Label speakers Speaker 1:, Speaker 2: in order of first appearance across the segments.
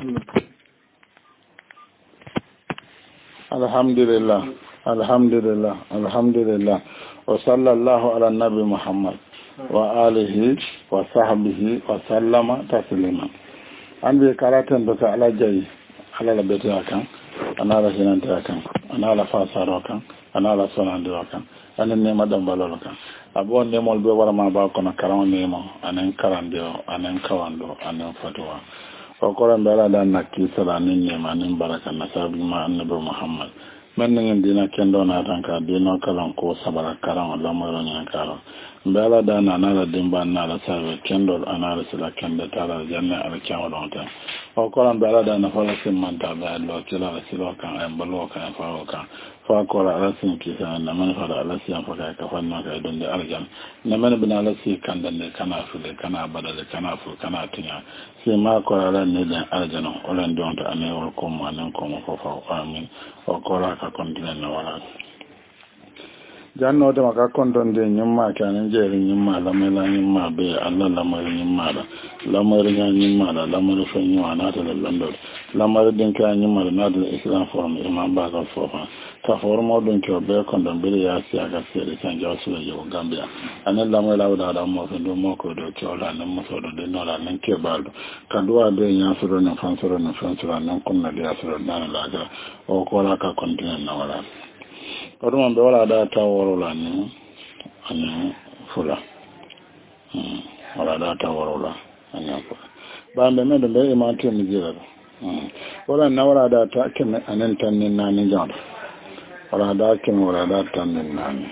Speaker 1: Alhamdulillah, alhamdulillah, alhamdulillah. Wa sallallahu ala nabi Muhammad wa alihi wa sahbihi wa sallama taslima. An bi karatan da ta alajayi alala beti akan, anala hinante akan, anala fasaro akan, anala sonande akan, anen nema dambalolo kan. Abo nemol be wara ma ba kono karam nemo, anen karandeo, anen kawando, anen fatwa. O koran bela dan nakki sala nin nema nin baraka na sabi ma annabi Muhammad. Men ngin dina kendo na tanka dino kalan ko sabara karan Allah mo ron karo. Bela dan anala dimba anala sabe kendo anala sila kendo tara janna ala kyawo donta. O koran bela dan na fala simanta ba lo kila sila kan ay balo kan fa kan. Fa kora ala sin kisa na man fara ala sin fa ka fanna ka don da aljan. Na man bin ala si kan dan ne kana fule kana badale kana fu kana tinya. Si ma kora ala ne dan aljano olan donta anewol ko mo anen ko mo fa amin. O kora ka kontinen na wala janno de maka kondon de nyumma kanen jeri nyumma la mela nyumma be alla la mari nyumma la mari nyumma la mari fo nyumma na ta lando la mari den ka nyumma na da islam form imam ba ka fofa ka formo don ko be kondon be ya si aga sere san jasu le yo gambia anen la mari la da mo do mo ko do ko la nan mo so do de no la nan ke baldo ka do ade nya so do na fansoro nan kunna de asoro nan la ga o ko la ka kontinen na wala Orman be wala da ta worola ni ani fula wala da ta worola ani fula ba me me be e ma te mi jira wala na wala da ta keme anen tan ni nani jan wala da keme wala da tan ni nani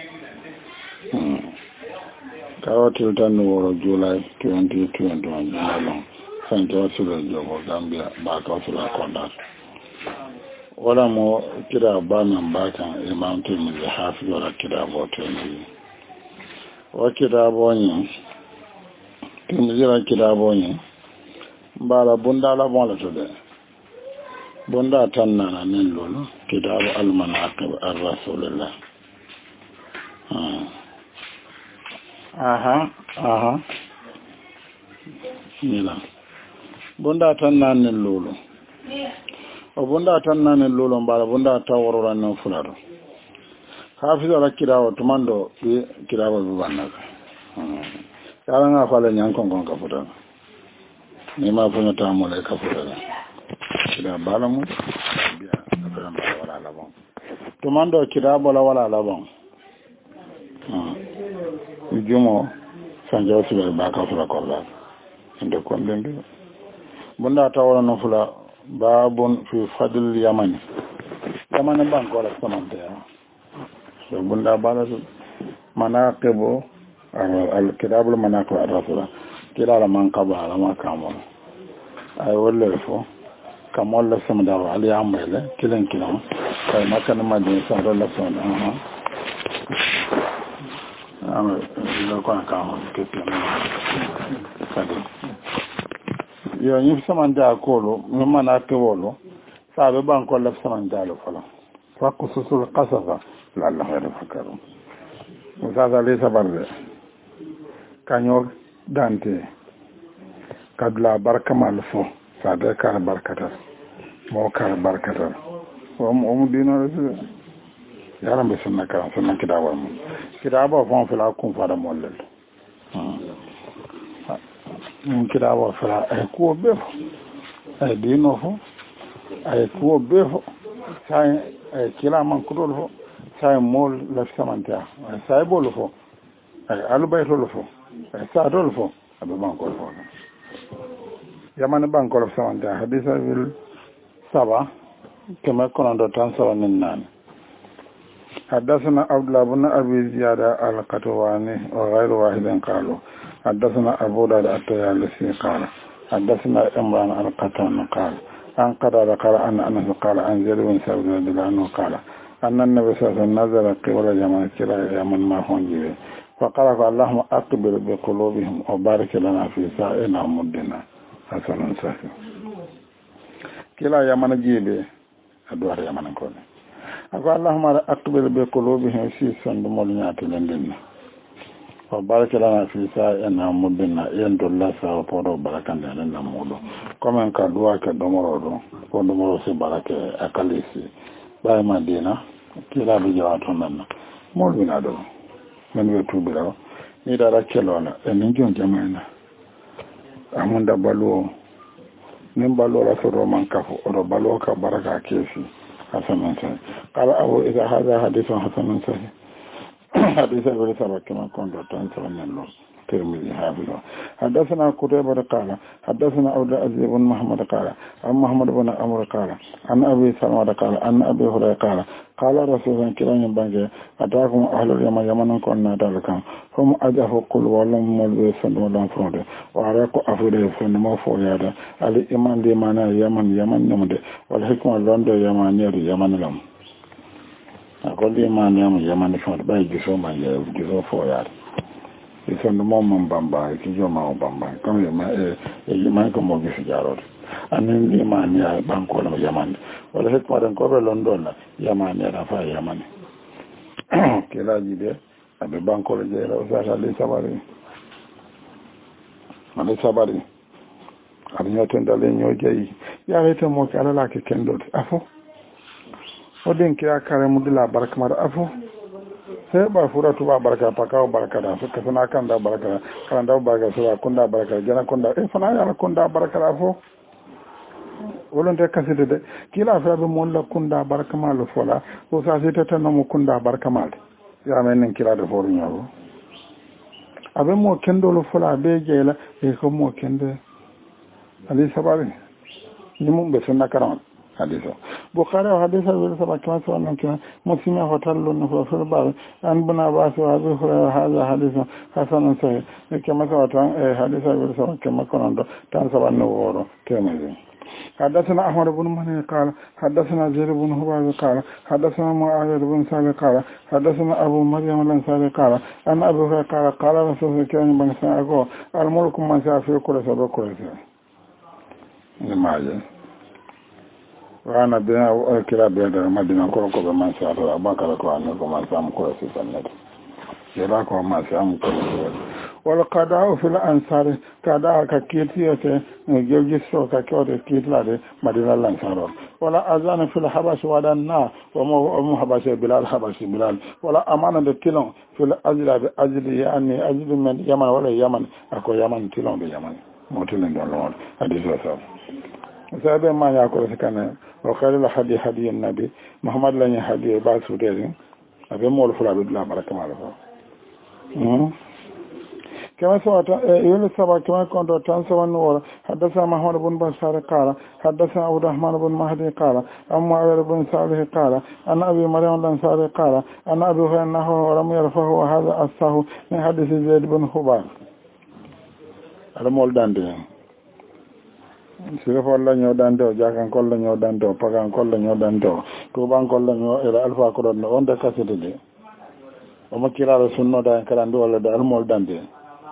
Speaker 1: kawatil tan woro July 2021 long sanjo sura jogo Gambia ba ka sura konda wala mo kira ba nan ba kan imam Tirmidhi hafi wala kira bo Tirmidhi wa kira bo ni Tirmidhi la kira bo ni bala bunda la bon la to de bunda tan nana nen lolo kitabu al-manaqib ar-rasulullah aha nila bunda tan nana nen lolo o bunda tan nane lolo mbala bunda ta worora non fulado hafiza la kirawo tumando bi kirawo bi banaka yala nga fala nyankon kon ka futa ni ma funa ta mo le ka futa kira bala mu biya da ba wala la bon tumando kirawo la wala la bon jumo sanjo sibe ba ka fula ko la inde kon den bunda ta worora non fula babun fi fadl yamani banko la samante so bunda bala manaqibu al kitab al manaqib ar-rasul kila la man qabala ma kamo ay wala fo kamol la samada al yamale kilen ay makan ma din sa la son lo ko kamo kete yo ñi samanta kolo mi mana tewolo sabe banko la samanta lo fala fakku susul qasafa la Allah ya fakaru musaza le sabarde kanyo dante kadla barka mal fo sabe kar barkata mo kar barkata mo dino yaram be sunna kidawa mo kidawa fon fala kun fara mollel kira wa fara ay ko befo ay dino fo ay ko befo sai ay kila man ko do fo sai mol la samanta sai bolo fo ay alubayto lo fo ay sa do fo abe man ko fo yamane ban ko samanta hadisa wil saba kama kono do tan sawa min nan حدثنا عبد الله بن ابي زياده القطواني وغير واحد قالوا حدثنا ابو داود الطيالسي قال حدثنا عمران القطان قال ان قرأ ان انس قال عن زيد بن ثابت رضي الله عنه قال ان النبي صلى الله عليه وسلم نزل قبل جماعه كلا يمن ما هون فقال اللهم اقبل بقلوبهم وبارك لنا في سائنا مدنا حسن صحيح كلا يمن جيبه ادوار يمن كون اللهم اقبل بقلوبهم في صندوق لندن وبارك لنا في سائنا مدنا يند الله سوى بركة لنا مولو comme ka duwa ke domoro do ko domoro se barake akalisi bay madina kila bi jawato nan mo bina do men we tubira ni dara kelona e min jon jamaina amunda baluo nin baluo la so man kafu o baluo ka baraka kesi hasanan sai qala abu idha hadha hadithun hasanun sahih hadith wala sabaka man kondo tan sanan lo الترمذي حافظه حدثنا قتيبة قال حدثنا عبد العزيز بن محمد قال عن محمد بن عمرو قال عن أبي سلمة قال عن أبي هريرة قال قال رسول الله كريم بانجي أتاكم أهل اليمن يمن كنا ذلكم هم أجهوا قل ولم ملبي سند ولم فرد وعراقوا أفضل سند مفويادا الإيمان لمن يمن نمد والحكمة لند يمن يمن لم أقول الإيمان يمن فرد باي جسو ما جسو فويادا isondo momon bamba kijo ma bamba comme ma ko mo gisi jarot anin imani ya banko no yamani wala hekma dan ko london la yamani ra fa yamani kila jide abe banko le jera o sa le sabari ale sabari ari nyoten dale nyojeyi ya rete mo kala la ke kendo afo o den kira kare mudila barkamar afo sai ba fura tuba barka pakawo barka da suka suna kan da barka kan da barka sura kunda barka jana kunda fana ya kunda barka fo wolon te kasite de kila fa be mon la kunda barka mal fola o sa sita tan mo kunda barka mal ya men nen kila de foru nyawo abe mo kendo lo fola be jela e ko mo kende ali sabari ni mum be sunna karam حديثه بخاري وحديث أبي سبع كما سألنا كنا مسلم هوتل لنا في الباب أن بن عباس وأبي هريرة هذا حديث حسن صحيح كما سألنا حديث أبي سبع كما كنا تنسب النور كمزين حدثنا أحمد بن مني قال حدثنا زيد بن هباب قال حدثنا معاوية بن سالم قال حدثنا أبو مريم الأنصاري قال أن أبي هريرة قال قال رسول الله كان بن ساعة الملك من شاء في كل سبب كل شيء لماذا wana bina kira biya da madina ko ko be man sa to abaka ko an ko man sam ko si sanad yela ko man sam ko wala qada'u fil ansar kada ka kitiyate geji so ka ko de kitlade madina lan saro wala azana fil habash wala na wa mu habash bilal wala amana de tilon fil azla bi azli yani azli min yaman wala yaman ako yaman tilon be yaman motilen don lon hadith wa sabe ma ya ko sakana وقال له هدي النبي محمد لن يهدي بعض سودين أبي مول فلا بدلا بركة ماله كما سوى يقول السبع كما كنت تنسوا النور حدثنا محمد بن بشار قال حدثنا عبد الرحمن بن مهدي قال أما عبد بن صالح قال أن أبي مريم الأنصاري قال أن أبي هريرة أنه ولم يرفعه وهذا أصحه من حديث زيد بن حباب هذا مول داندين sire folla ñoɗante o jakan kolla ñoɗante o pagan kolla ñoɗante o tuban kolla ño era alpha ko ɗon on de kasete de omo kiraro sunnoda en kala ndi walla de almol dande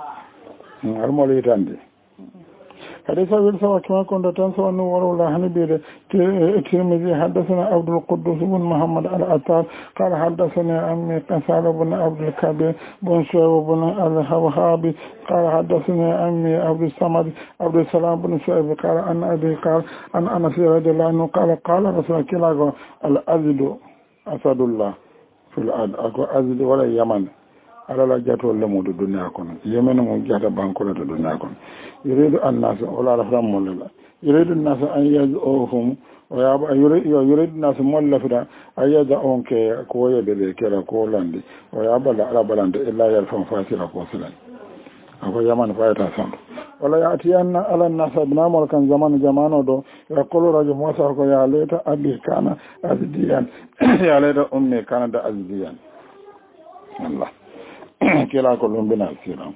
Speaker 1: almol yitande حديث أبي سبع كما كنت تنسوا أنه ورولا هنبيل الترمذي حدثنا عبد القدوس بن محمد العطار قال حدثنا أمي قسال بن عبد الكبير بن شعيب بن الوهابي قال حدثنا أمي عبد الصمد عبد السلام بن شعيب قال أن أبي قال أن أنس رضي الله عنه قال رسول الله الأزد أسد الله في الأرض أكو أزد ولا يمن ala la jato le mo do dunya kono yemeno mo jata banko la do dunya kono yuridu annas wala rafram molla yuridu annas an yaz'uhum wa yuridu annas molla fida ayaza onke ko yede le kera ko landi wa yabala ala balande illa yalfan fasila ko silan ako yaman fayta san wala yati anna ala annas ibnamul kan zamano do yaqulu rajul musa ko ya leta abi kana azdiyan ya leta ummi kana da azdiyan Allah kila ko lumbina siram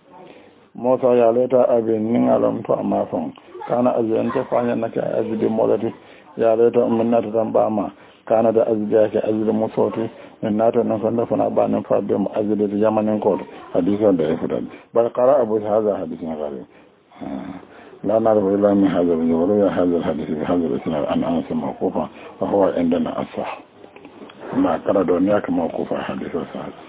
Speaker 1: mota ya leta abin nin alam to amma fon kana azan ta fanya naka azidi molati ya leta minna ta tambama kana da azidi ke azidi musoti nata nan kan da fana ba nan fa be mu azidi da yamanin ko hadisan da ya fudan bar qara abu hadha hadisin gari la narwa ila min hadha wa ya hadha hadith bi hadha al-isnad an anas mawqufa wa huwa indana asah ma kala don ya kama mawqufa hadith sahih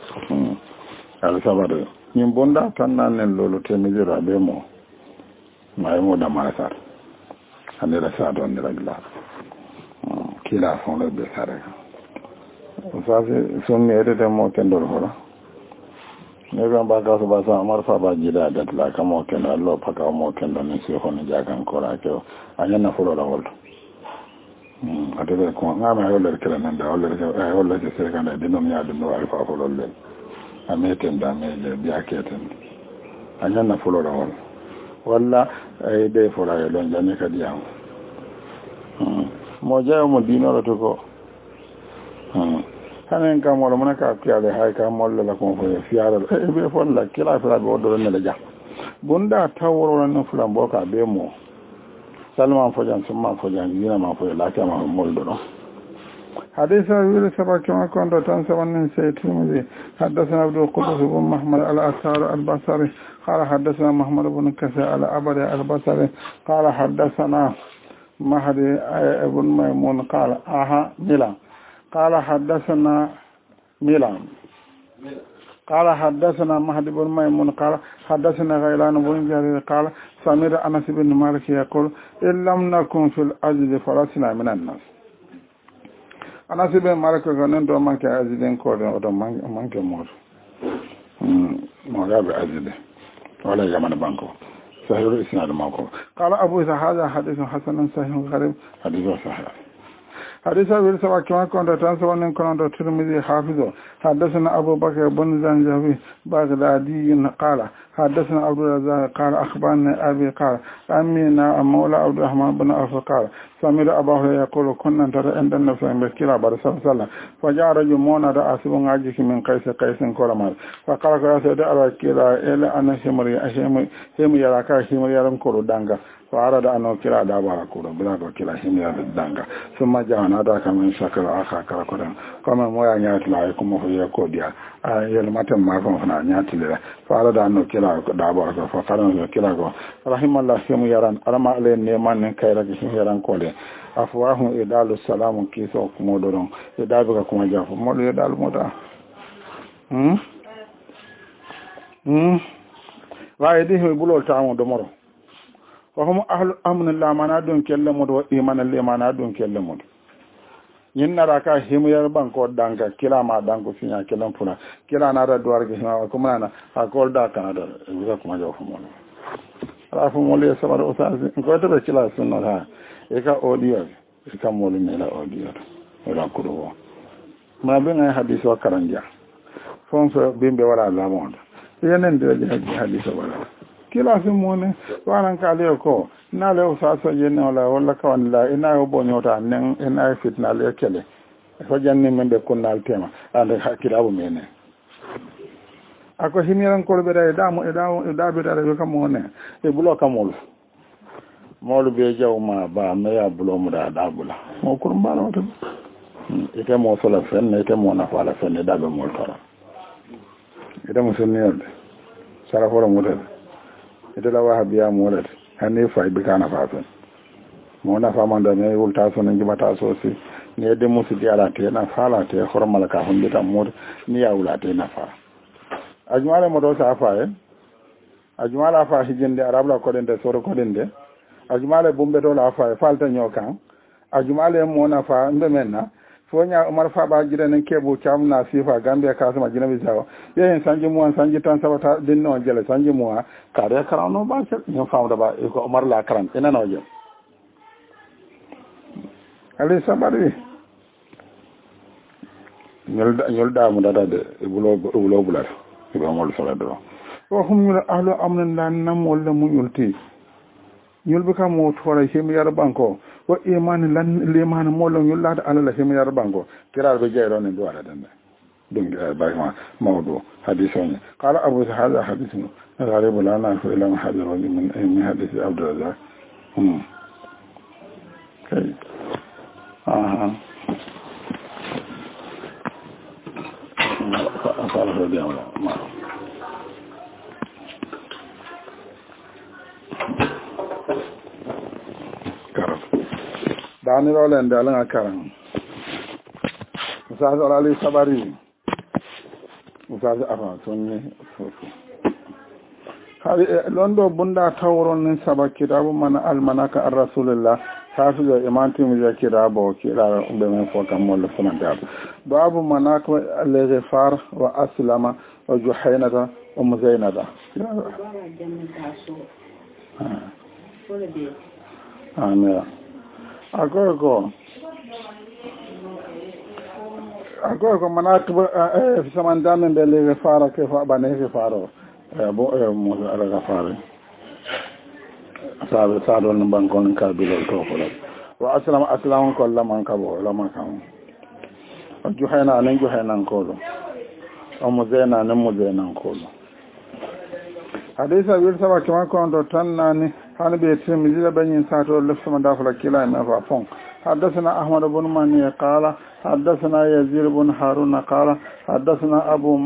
Speaker 1: ala sabare ñin bonda tan nanen lolu temedira be mo may mo da mara sar ande la sa don la gla kila fon le be sare sa se son ne de mo kendol hora ne ga ba ka so ba sa amar fa ba jida dat la ka mo ken allo pa ka mo ken don si hono jagan ko ra ke anya na fulo la wol adebe ko ngama yolle kala nan da yolle ke se kana de no nya de no alfa fulo le ameten da me le biya keten anya na fulo la wol walla ay de fora yo don jane ka diam mo jayo mo dinoro to ko hanen kam wala mona ka kiyale hay ka molle la ko fiara e be fon la kila fara be odoro ne la ja bunda tawro nan fulan boka be mo salman fojan summa fojan yina ma fojan la kama moldo no حديث أبي سبا كما كنت تنسى من سيتمزي حدثنا عبد القدس بن محمد الأثار البصري قال حدثنا محمد بن كثير الأبدي البصري قال حدثنا مهدي بن ميمون قال ميلان قال حدثنا ميلان قال حدثنا مهدي بن ميمون قال حدثنا غيلان بن جرير قال سمعت أنس بن مالك يقول إن لم نكن في الأجل فلسنا من الناس ana sibe maraka ganen do manke aziden ko do manke mor mo gabe azide wala jamana banko sahih isnad mako qala abu isa hadha hadithun hasanun sahihun gharib hadithu sahih حديث أبي سبا كما كنت تنسوا أن كنت ترمذي حافظه حدثنا أبو بكر بن زنجبي بغدادي قال حدثنا عبد الرزاق قال أخبرني أبي قال أمينا مولى عبد الرحمن بن عوف قال سمعت أبا هريرة يقول كنا نترى عند النبي صلى الله عليه وسلم فجاء رجل مونا رأسه عاجك من قيس كرمان فقال يا سيدي على كلا إلى أن هم يراك هم يرم كرو دانغا فأراد أن كلا دابا كرو بلا كلا هم يرم دانغا ثم جاء ناداك من شكل آخر كركودان كما مويا نيات لا يكون مفيا كوديا يلمتم ما فنا نيات لا فأراد أن كلا دابا فقال كلا رحم الله هم يران أرما عليه نيمان كيرك هم يران كولي afwahu idalu salamu kiso kumodoron idalu ka kuma jafu modu idalu moda wa idihi bulol taamo do moro wa hum ahlu amn la manadun kelle modu wa iman al manadun kelle modu yin nara ka himyar banko danka kila ma danko sinya kelan funa kila na da duwar gihima kuma na akol da kanada ga kuma jafu modu rafu modu sabar usazi ko to be kila sunna ha eka audio eka molu mela audio ora kurowo ma be ngai hadisi wa karanja fonso bimbe wala la monde yenen de hadisi wala kila simone waran ka le ko na le usaso yenne wala ka wala ina yo bonyota nen ina fitna le kele ko janni membe kunnal tema ande hakira bu mene ako himiran ko be da be da kam wona e bulo kamol molu be jawma ba me ya bulo mu da dabula mo kurba no to ite mo sola fenne ite mo na fala fenne da be mo tara ite mo sunniyo sara fora mo de ite la wahabiya mo de hanne fa be kana fa fen mo na fa manda me wulta so nan jibata so si ne de mo si diala te na fala te hormal ka hunde tam mo ni ya wulate na fa ajmala mo do sa fa ajmala fa hijinde arabla ko den de soro ko den de ajumale bumbe do la fa falta nyokan ajumale mo na fa mbe menna fonya umar fa ba jira nan kebo cham na sifa gambia ka sama jina bisawo yen sanji mo sanji tan sabata din no jele sanji mo ka re karano ba se no fa da ba ko umar la karam ina no je ali sabari nyolda mo dada de bulo bular ko mo sala do wa hum ahlu amnan lan nam wala mu yulti yulbe kam mo tora hemi yar banko wa iman lan liman mo lo yullada ala hemi yar banko kirar be jeyro ne duwala dande dum bayma mawdu hadithon qala abu hadha hadithun gharib lana fa ila hadith min hadith abd Allah kay qala rabbi Allah dani rolen da lan akaran musa ali sabari musa afa sunni londo bunda tawron nin saba kitabu mana almanaka ar rasulillah hafiza imanti mu ya kirabo kira be men fo kam mo le fona dab babu manaka al-ghifar wa aslama wa juhaynata wa muzainata amen agogo manaka fi samandame be al-ghifar ke fa bane ghifaro bo mo al-ghifar sabe sado no bankon ka bilol to ko wa aslam ko laman ka bo laman kan juhayna nan juhayna ko do o mo zena nan mo zena ko do hadisa wir saba kama ko do tan nani hanbe tirmidhi da banyin sato lafsa da fala kila na fa fon حدثنا أحمد بن مني قال حدثنا يزيد بن هارون قال حدثنا أبو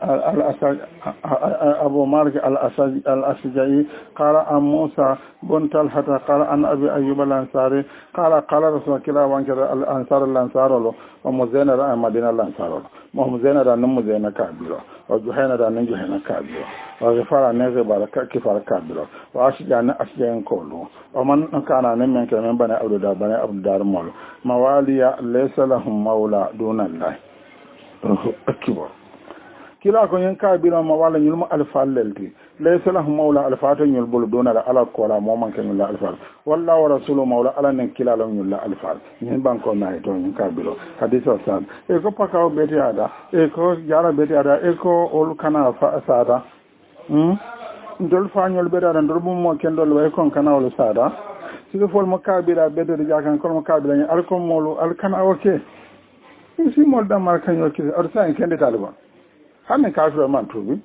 Speaker 1: مالك الأشجعي قال عن موسى بن طلحة قال عن أبي أيوب الأنصاري قال رسول الله وانكر الأنصار ومزينة مدينة الأنصار ومزينة نمزينة كابيرة وجهينة نجهينة كابيرة وغفار نغبار كفار كابيرة وأشجع أشجع كولو ومن كان من كمن بني عبد الدار مول موالي ليس لهم مولى دون الله أكبر kila ko yen ka bino ma wala nyul mo alfa lelti laysa lahu mawla alfa to nyul bul dona la ala ko la mo man kan la alfa wallahu wa rasuluhu mawla ala nen kila la nyul la alfa nyen ban ko na to yen ka bino hadisa san e ko pakaw beti ada e ko jara beti ada e ko ol kana fa sada ndol fa nyul be da ndol mo ken dol way kon kana ol sada siko fol mo ka bira be do jakan ko mo ka bira al ko molu al kana oke si mol da mar kan yoke ar sa en kende taliban hanne kafiro man tubi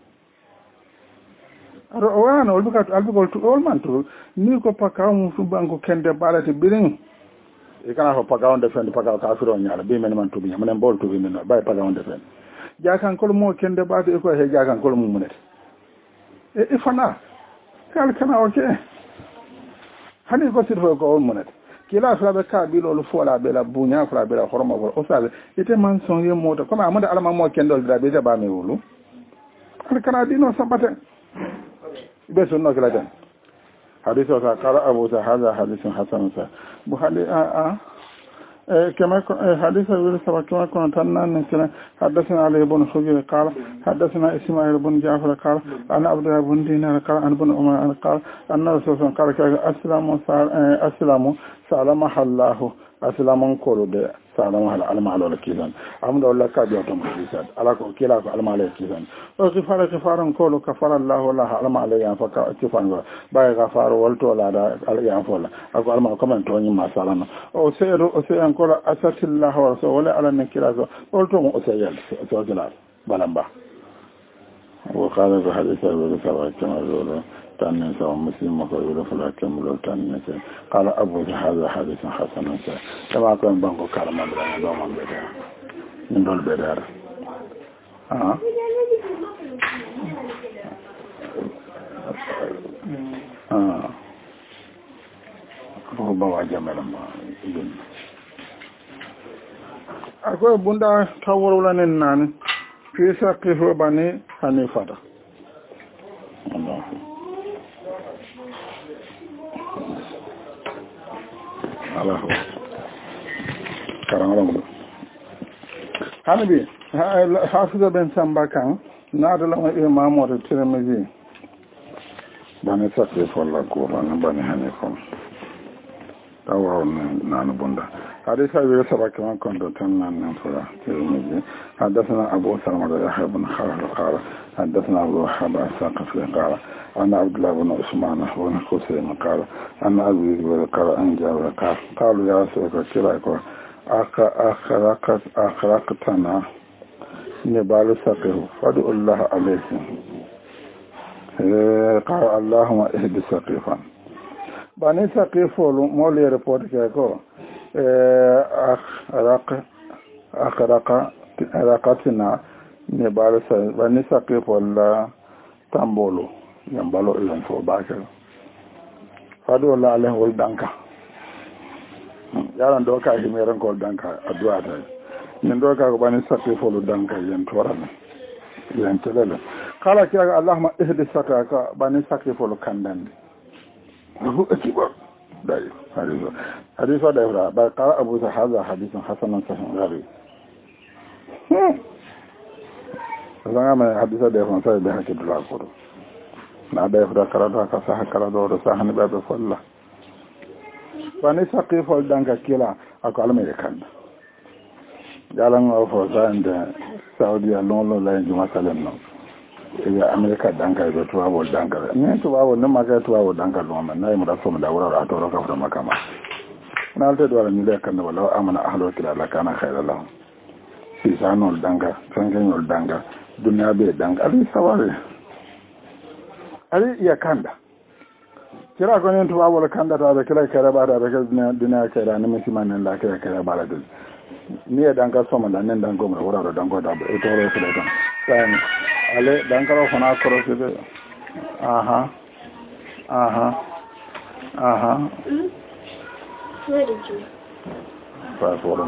Speaker 1: aro wana olbuka albugol to ol man to ni ko pakaw mu fu banko kende balate birin e kana ko pakaw de fen pakaw kafiro nyaala be men man tubi nyam bol tubi men bay pakaw de fen jakan kol mo kende baade ko he jakan kol mu munet e fana kal kana oke hani ko sirfo ko ol munet kila flabe ka bilol fola be la bunya fla be la horma wala o sabe ite man son ye moto comme amada alama mo kendol da be ba me wulu al kana dino sabata be son no kala tan hadithu ka qara abu sa hadha hadithun hasan sa buhari كما حديث ابن سبا كما كنا نكنا حدثنا علي بن حجر قال حدثنا اسماعيل بن جعفر قال انا عبد الله بن دينار قال عن ابن عمر قال ان الرسول صلى الله عليه وسلم قال اسلام سلام الله اسلام كولو de salama ala alma ala kisan amdo wala ka biya to mulisat ala ko kila ko alma ala kisan o kifaran ko lo kafara allah wala alma ala ya fa ka kifan ba ga faro walto la da ala ya fa la ako alma ko man to ni ma salama o seyan ko asatillah wa rasul wala ala ne kila ko walto mo o seyal so jala balamba wa qala bi hadith abi sa'id kama zolo تاني سواء مسلم مقبول فلا كمل تاني قال أبو هذا حديث حسن كما كان بانكو كلام بدر دوما بدر من دول بدر هو بوا جمل ما أقول بندا تورو لنا نان في سقف بني حنيفة الله الله كرامه هنبي حافظ بن سامباكان نادل امام الترمذي بني سقف ولا قران بني حنيفه تاو نان بوندا حديث ابي سبك كما كنت تنان فلا الترمذي حدثنا ابو سلمة يحيى بن خالد قال حدثنا ابو وهب الثقفي قال أن عبد الله بن عثمان بن خثيم قال أن أبي قال أن جابر قالوا يا رسول الله أخرقتنا نبال سقه فادعوا الله عليكم قال اللهم اهد سقيفا بني سقيف مولي ريبورت كيكو أخرقتنا نبال سقه بني سقيف ولا tambolo yambalo ilon fo bakal fado la len wol danka yaran do ka himiran ko danka addu'a ta nin do ka ko bani sakke fo lo danka yen torana yen telele kala kira Allahumma ihdi sakaka bani sakri folo kandande hu akibar dai hadithu da ibra ba qala abu hadha hadithun hasanun sahih gari zanga ma hadithu da ibra sai da hakki dula ko na da ibra karata ka sa hakala do sahani ba be folla bani sakri fol danga kila ako almere kanda jalan of zanda saudi alon la juma salen no e america danka do tuwa danka ne tuwa ne maga tuwa danka do man nay mu da so mu da wura a to ka fa makama na alta do ala ni da kan wala amana ahlu kila la kana khayra lahum si sanol danka sangenol danka dunya be danka ali sawale ali ya kanda kira ko ne tuwa wala kanda ta da kila kare ba da dunya kare ne misiman la kare kare ba da ni e danka soma da nen danko mo wora do danko da e toro su da tan san ale danka ro fana koro se de aha fa foro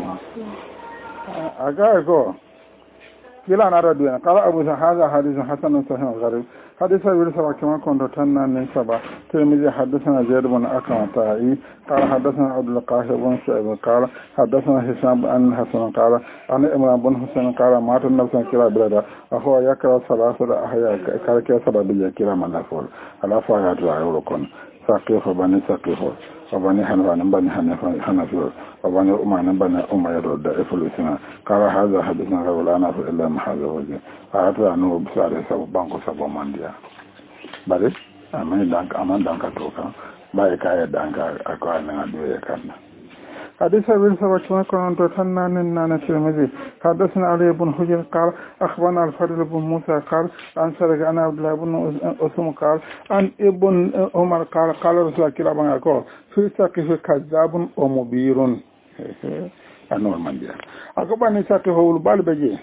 Speaker 1: aga ko kila na radu na qala abu hadha hadithun hasanun sahih gharib حديث أبي سبا كما كنت تنا من سبا تلميذ حدثنا زيد بن أكرم الطائي قال حدثنا عبد القاهر بن شعيب قال حدثنا هشام بن حسن قال عن إمران بن حسين قال مات النبي كلا بلدا وهو يقرأ ثلاثة أحياء قال كلا سبا بيجي كلا من نفول على فاقات رأيولكم سقيف بني سقيف وبني حنفان بني حنفير وبني أمان بني أمير الدائف الإسلام قال هذا حدثنا غير لا نافع إلا محاذ وجه أعطى أنه بسعر سبب بانكو سبب مانديا بل أمان دانكا توكا باي كاية دانكا أكوى نغادوية كارنا حديث أبي سبا كما كنت تنا نانا تلمذي حدثنا علي بن حجر قال أخبرنا الفضل بن موسى قال عن سرق أنا عبد الله بن أسم قال عن ابن عمر قال قال رسول الله كلا بان أقول في ساقه كذاب ومبير أنور من ديا أقبل ساقه والبال بجي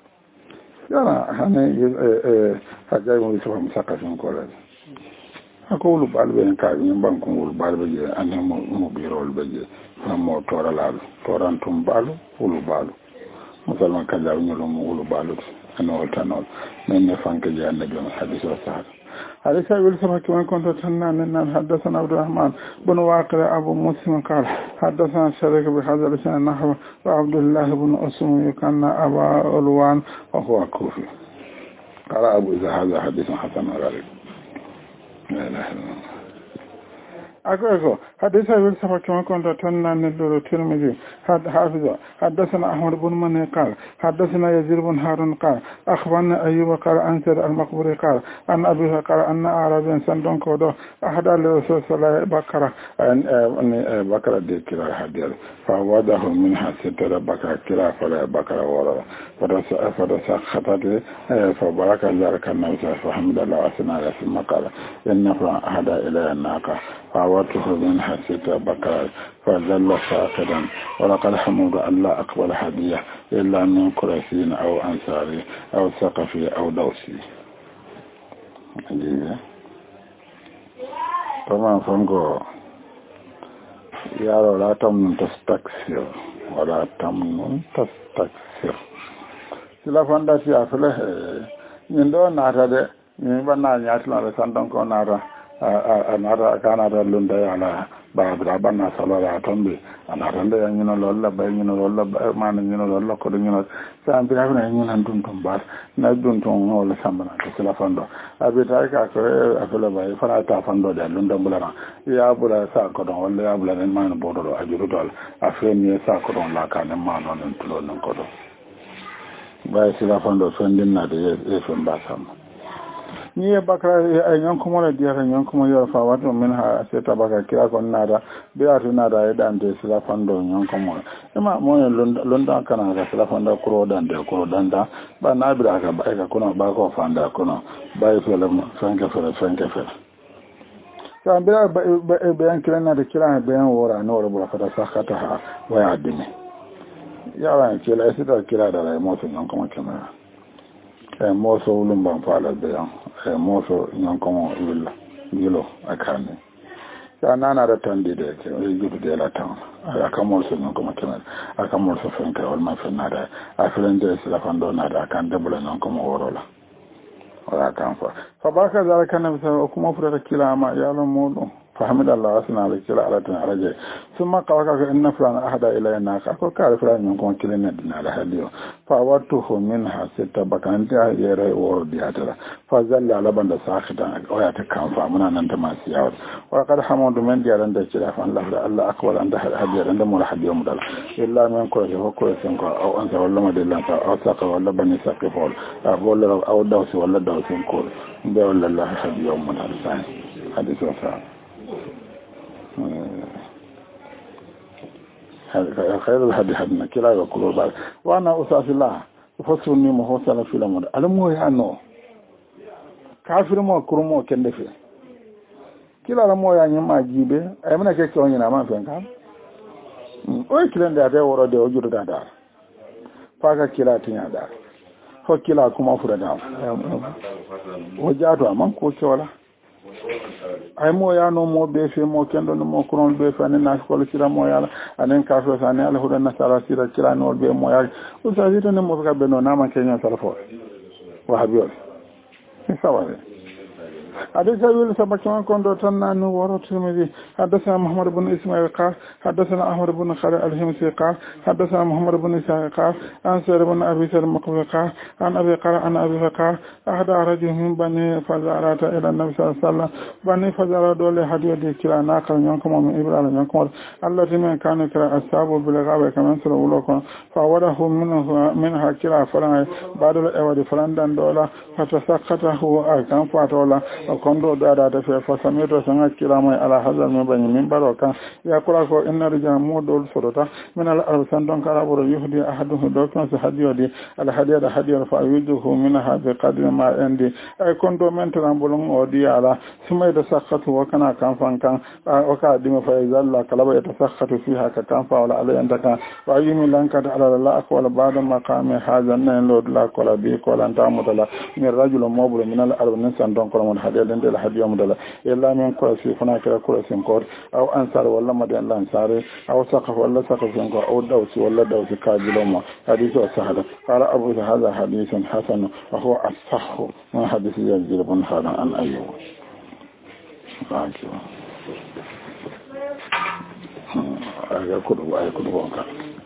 Speaker 1: يلا أنا حجاي مبيسوا مساقة كولا أقول بال بين كاين بانكم والبال بجي أنا مبير والبجي mo tora lalu toran tum balu ulu balu musalman kajaw nyolum ulu balu anol tanol men ne fanke je annabi hadith wa sahih hadith ابن سبا كما كنت تنا من حدثنا عبد الرحمن بن واقع ابو مسلم قال حدثنا شريك بهذا لسان نحو وعبد الله بن اسم كان ابا الوان وهو كوفي قال ابو اذا هذا حديث حسن غريب لا اله الا الله أقول حديث أبي سبا كما كنت تنا ندور الترمذي حدثنا أحمد بن مني قال حدثنا يزيد بن هارون قال أخبرنا أيوب قال عن سيد المقبري قال أن أبيه قال أن أعرابيا سندون كودو أحد لرسول صلى الله عليه وسلم بكرة دي كلا حديث فوضعه منها ستة بكرة كلا فلا بكرة ورا فدسا خطته فبارك ذلك النبي فحمد الله وسنا عليه ثم قال إنه أهدى إلى الناقة فعوته منها ستة بكرة فظل ساقدا ولقد حمد أن لا أقبل هدية إلا من قريشين أو أنصاري أو ثقفي أو دوسي طبعا فنقول يارو لا تمنن تستكثر ولا تمنن تستكثر sila fanda si afle nindo nata de ni banna nyatla le sandon ko nata anara kanata lunda yala ba bra banna salala tombe anata nda nyino lolla ba nyino lolla man nyino lolla ko nyino sa ambira na nyino nduntum bar na nduntum wala sambana to sila fando abita ka ko afle ba fara ta fando de lunda bulana ya bula sa ko don wala ya bula den man bodo ajuru dol afle ni sa ko don la kan man non tulo non ko do ba sila fando sondin na de efem basam ni e bakra ay nyon ko mo la diara nyon ko mo yor fa wato min ha seta baka kira ko nada beatu nada e dande sila fando nyon ko mo e ma mo londa kana ga sila fando ko dande ko danda ba na bira ka ba ka kono ba ko fanda kono ba e fele fanke fele sa bira be an kira na de kira be an wora no wora ba fata sakata ha wa adimi yaran kila sita kila da rai moto nyon ko mo kema moso ulumban fala be yan moso nyon ko mo willa gilo akane ya nana da tandi de ke yudu de la tan aka moso nyon ko mo kema aka moso fenka wal ma fenna da afren de sila fando na da kan de bula nyon ko mo worola wala kan fa baraka zalika nabi sallallahu kuma furata kilama ya lo modo فحمد الله وثنى على كلا على تنعرجه ثم قال إن فلان أهدى إلينا قال فلان يكون كلنا دين على هديه فأورته منها ستة بكانت يرى ورديها ترى فزل على بند ساختا ويتكام فأمنا أنت ما سيار وقد حمد من ديار أنت كلا فأن الله أقبل أنت هدير أنت مول هديه مدل إلا من كل شيء كل شيء أو أنت ولا مدل أو ساق ولا بني ساق فول أو دوس ولا دوس كل بيقول الله هديه مدل ثاني حديث وثاني خير الهدي هدنا كلا يقولوا بعد وأنا أساس الله فصلني مهوسنا في الأمر ألمو يعني كافر مو كرمو كندفي كلا لمو يعني ما جيبه أمنا كيكون ينام فين كان ويكلن ده ده ورا ده وجود ده ده فاكا كلا تينا ده فكلا كم أفرد ده وجاتوا أمام كوشولا ay mo ya no mo be fe mo kendo no mo kron be fa ne na ko sira mo ya anen ka so sa ne ala hudan na sara sira kila no be mo ya o sa jito ne mo ka be no na ma kenya sala fo wa habiyo sawale حدثنا يقول سبكان كوندو تنان ورا ترمذي حدثنا محمد بن اسماعيل قال حدثنا احمد بن خالد الهمسي قال حدثنا محمد بن اسحاق قال عن سير بن ابي سر مقبل قال عن ابي قال عن ابي قال احد رجل من بني فزارات الى النبي صلى الله عليه وسلم بني فزارات دول حديث كلا ناقل ينكم من ابراهيم ينكم التي من كان كلا اصحاب بالغابه كما سر ولكم فوره منها كلا فلان بعد الاود فلان دان دولا فتسقطه كان فاتولا kondo dada da fe fa sameto sanga kirama ala hazal me bani min baraka ya kula ko inna rijal modol sodota min al arsan don kala boro yuhdi ahaduhu dokon sa hadiyodi al hadiyada hadiyar fa yuduhu minha bi qadri ma indi ay kondo mentan bolon odi ala sumay da sakhatu wa kana kan fankan o ka dimi fa zalla kalaba ya tasakhatu fiha ka kan fa wala ala andaka wa yumi lanka da ala la aqwala ba'da maqami hazan nan lod la kola bi kola ntamudala min rajul mabru min al arban san don kola den de la hadiya mudala illa min ko fi fana kala ko sin ko aw ansar wala madan ansar aw saqaf wala saqaf ko aw dawsi wala dawsi kajiloma hadithu sahada qala abu hadha hadithun hasan wa huwa as-sahhu min hadith yazid ibn hadan an ayyub aga kudu ay kudu bonka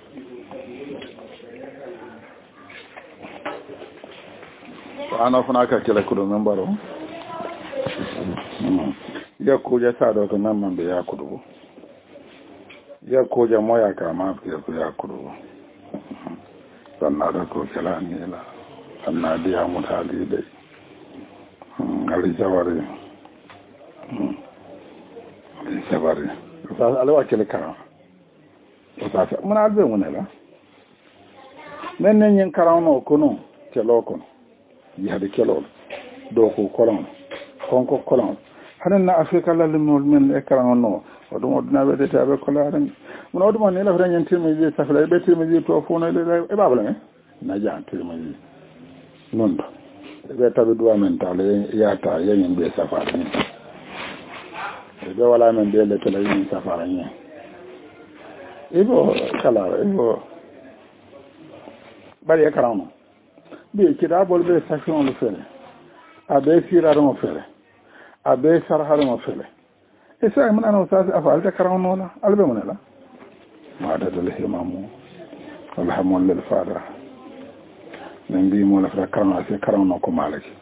Speaker 1: ana fana ka kala kudu membaro ya koja sa da nan man da ya kudu ya koja moya ka ma ya kudu sannan da ko kala ne la sannan da ya mutali dai ali jawari sa alwa kele kara sa mun albe mun la men ne yin kara no kono kelo kono ya de kelo do ko kolon konko kolon hanen na afrika la limol men ekran no odum oduna be de tabe kolaren mun odum ne la franyen tirmidhi safla be tirmidhi to fona e babla me na jan tirmidhi non be tabe duwa men tale ya ta yen be safara ni be wala men be le tele yen safara ni ibo kala ibo bari ekran no be kida bol be station le fere abe siraro mo fere abe sarharo mo fele e sai mun ana usasi afal ta karawno la albe mun la ma da dal himamu alhamdulillah lil fada nan bi mo la fra karawno sai karawno ko malaki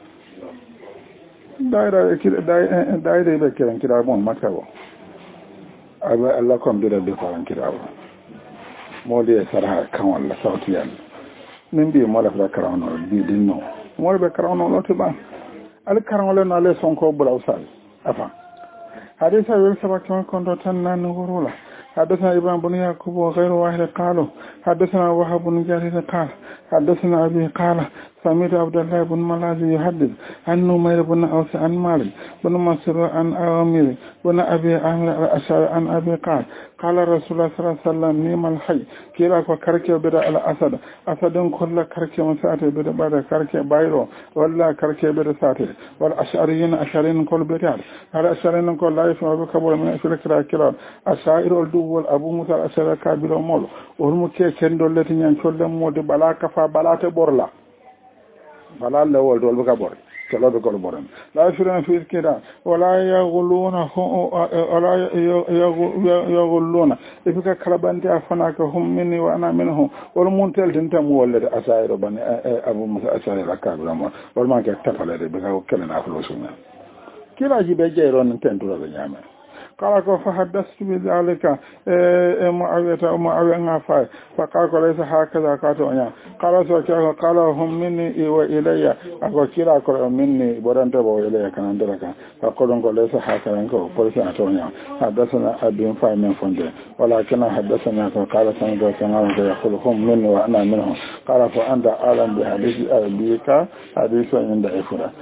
Speaker 1: daira be kiran kira bon makawo aba Allah kom dira be faran kirawo mo de sarha kan walla sautiyan nan bi mo la fra karawno bi dinno mo be karawno lo to ba alkaran wala na le sonko bula usal afa hadisa wel sabaka kondo tan nan wurula حدثنا ابن بن يعقوب وغير واحد قالوا حدثنا وهب بن جرير قال حدثنا ابي قال سمعت عبد الله بن ملاذ يحدث عن نمير بن اوس عن مالك بن مسروق عن عامر بن ابي عامر الاشعري عن ابي قال قال رسول الله صلى الله عليه وسلم نعم الحي كيرا كركه بدا الاسد اسد كل كركه مساته بدا بعد كركه بايرو ولا كركه بدا ساته والاشعريين اشعريين كل بدا على اشعريين كل لا يفهم بكبر من فكره كلا اشاعر wol abu musa asara kabilo mol on mo ke kendo leti nyan cholle mode bala kafa balate borla فلا الله ولد بكبر كلا بكل برم لا يشرون في كذا ولا يغلون ولا يغلون إذا كربان تأفناك هم مني وأنا منهم والمنتل تنتم ولد أسائر بني أبو موسى أسائر كابرام والما كتفل بكا كلنا فلوسنا كلا جيب جيرون تنتظر الجامع قال فحدثت بذلك معاوية غفاي فقال ليس هكذا قال هم مني وإلي أقول كلا قال مني برانت وإلي كان عندك فقال ليس هكذا قال سأتوني حدثنا أبي فاي من فندق ولكن حدثنا قال سنة سنة يقول هم مني وأنا منهم قال فأنت أعلم بحديث أبيك حديث عند إفرا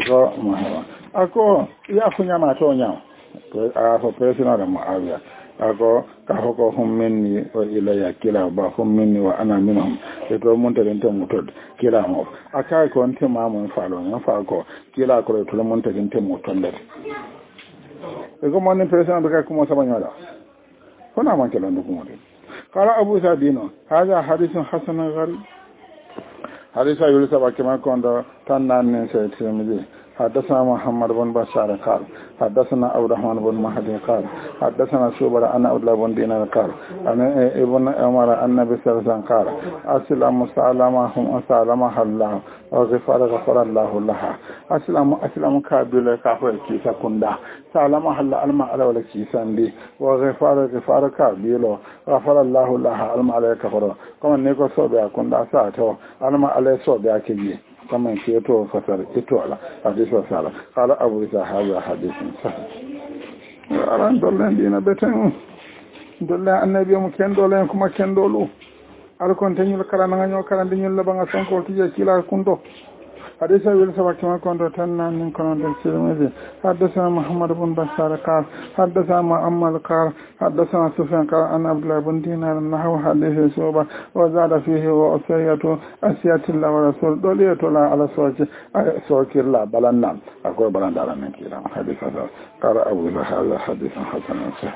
Speaker 1: أقول يا فنيا ما توني ako president da Muawiya ako ka hoko hum minni wa ilayya kila ba hum minni wa ana minhum e to mon tare ntem mutod kila mo aka ko ntem ma mon falo en fa ko kila ko to mon tare ntem mutod le e ko mon president ka ko mo sabanyoda kona man kala ndu ko mo qala abu sadino hada hadithun hasanun gharib haditha yulisa ba kema kondo tan nan ne sai tirmidhi حدثنا محمد بن بشار قال حدثنا عبد الرحمن بن مهدي قال حدثنا شعبة عن عبد الله بن دينار قال أنا ابن عمر النبي صلى الله عليه وسلم قال أسلم سلامهم أسلمها الله وغفر الله لها أسلم كابيل كافر كيسا كندا سلامها الله الماء على ولا كيسان دي وغفر كابيل غفر الله لها الماء على كفر كما نيكو صوبيا كندا ساتو الماء على صوبيا كيجي كما كيتو فتر إتوالا حديث وسالة قال أبو إسحاق هذا حديث صحيح أران دولين دينا بتن دولين النبي مكين دولين كما كين دولو أركون تنيل كران غنيو كران دنيل لبعض سانكو تيجي كلا كندو حديث أبي السباق كما كنت تنا من كنون السلمي حدثنا محمد بن بشار قال حدثنا معمر قال حدثنا سفيان قال أن عبد الله بن دينار نحو حديث شعبة وزاد فيه وأسية الله ورسول دولية الله على سوك الله بلنا أقول بلنا على من كلا حديث هذا قال أبو هذا حديث حسن صحيح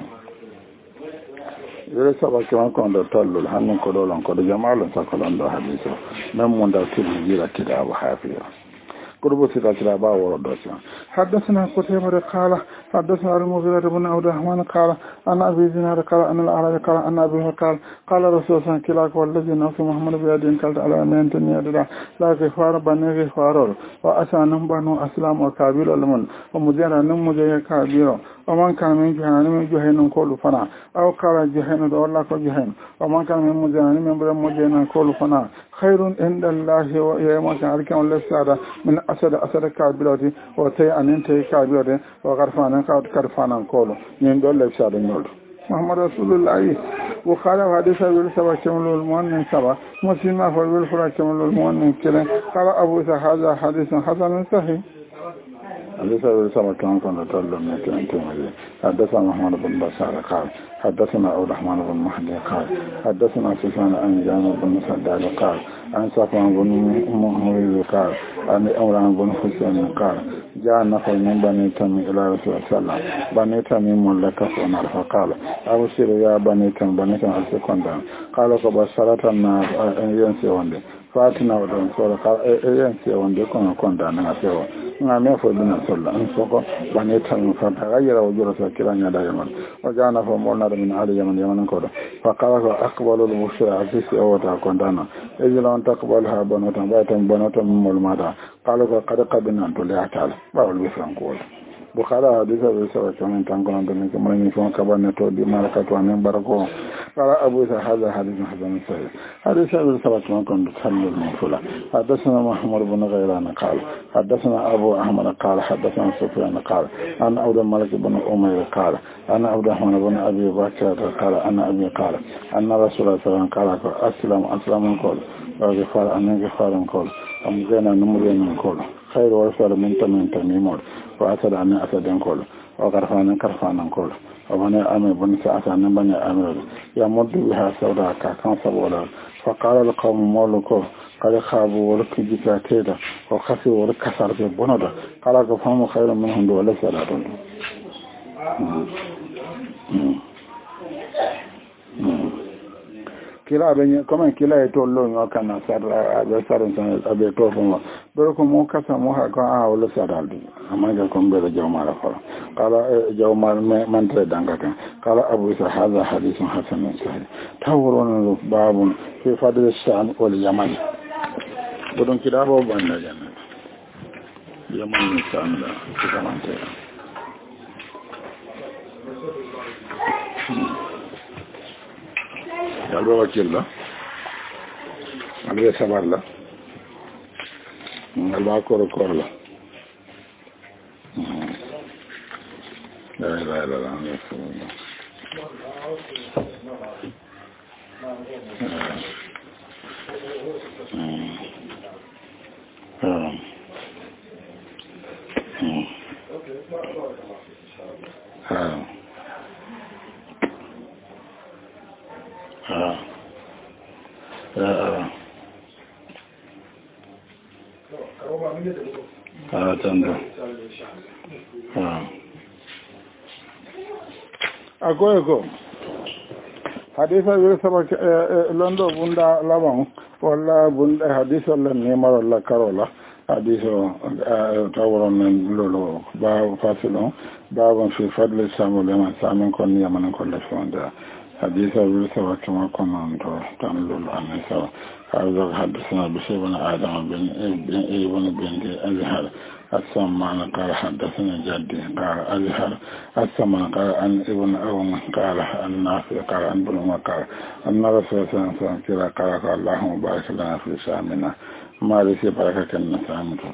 Speaker 1: yere saba kama kondo tollu hannu ko dolon ko jama'alun sakolon do hadiso men mun da tibi jira kitabu hafiya قربوا سيدنا با وردوسا حدثنا قتيبة قال حدثنا المغيرة بن عبد الرحمن قال أنا أبي زناد قال أن الأعرج قال أن أبيه قال رسول الله كلاك والذي نفس محمد بيدين قال على من تنيا لا غفار بني غفار وأسانم بنو أسلام وكابيل المن ومجرى نمجي كابيل ومن كان من جهنم من جهنم كل فنا أو قال جهنم الله كجهنم ومن كان من مجهنم من بر مجهنم كل فنا خير عند الله ويوم كان لسارة من أسد كابيلاتي وتي أن تي كابيلاتي وغرفانا كرفانا كولو من دول لسارة نول محمد رسول الله وقال حديث أبي سبا كمل المؤمن سبا مسلم أفضل الفرا كمل المؤمن كلا قال أبو هذا حديث حسن صحيح حديث أبي سبا كان تطلب من كلام حدثنا محمد بن بشار قال حدثنا عبد الرحمن بن مهدي قال حدثنا سفيان عن جابر بن مسدد قال عن صفوان بن مهريز قال عن عمران بن حسين قال جاء نفر من بني تميم إلى رسول الله صلى الله عليه وسلم بني تميم ملكة ونار فقال أبشر يا بني تميم السكندان قالوا فبشرتنا ينسي وندي فاتنا ودون سورة قال ينسي وندي كنا نغسيوا نعم فبنا صلى أن سوق بني تميم فتغير وجرس كلام دائما وجاء نفر مولنا من أهل يمن كذا فقال أقبل المشرع عزيز أو تكندنا إذا أن تقبلها بنوتا من المدى قالوا قد قبلنا أن تلي تعالى باول بفران قول بخارى حديث أبي سبا كمان تنقل أن تنك مرمي فون كبرنا تودي مالكة وانين بركو قال أبو هذا حديث حسن صحيح حديث أبي سبا كمان كنت تحمل المنفلة حدثنا محمد بن غيران قال حدثنا أبو أحمد قال حدثنا سفيان قال أنا عبد الملك بن أمير قال أنا عبد الرحمن بن أبي بكر قال أنا أبي قال أن رسول الله صلى الله عليه وسلم قال أسلم قول وغفار أن غفار قول أمزينا نمرين قول خير ورسول من تميمور وأسد أن أسد قول وغرفان كرفان قول وبني أمر بن سعسان بني أمر يمد بها سوداء كان سبولا فقال القوم مولكو قد خابوا ولك جكاتيدا وخسوا ولك كسر في بنودا قال فهم خير منهم دولة سلاتون kila be comme kila e to lo no kana sarra abe sarra abe to fo do ko mo kasa mo ha ko a wala sadal di amaga ko be jawmala fa qala jawmal man tre dangaka qala abu isa hadha hadithun hasan sahih tawrun babun fi fadl ash-sham wal yaman bodon kidabo banda janna yaman ni sanda kitamante alba wakilla alba sabarla alba korla la agogo hadisa wir sabak londo bunda labon wala bunda hadisa la nemaro la karola hadiso tawron lolo ba fasilo ba ban fi fadle samu lema samin kon yaman kon la fonda hadisa wir sabak ma kon to tan lolo anasa هذا حدثنا بشير بن آدم بن أزهر السمان قال حدثنا جدي قال أزهر السمان قال عن ابن أوم قال النافع قال عن ابن عمر قال أن رسول الله صلى الله عليه وسلم قال اللهم بارك لنا في شامنا ما ليس بركة النسامة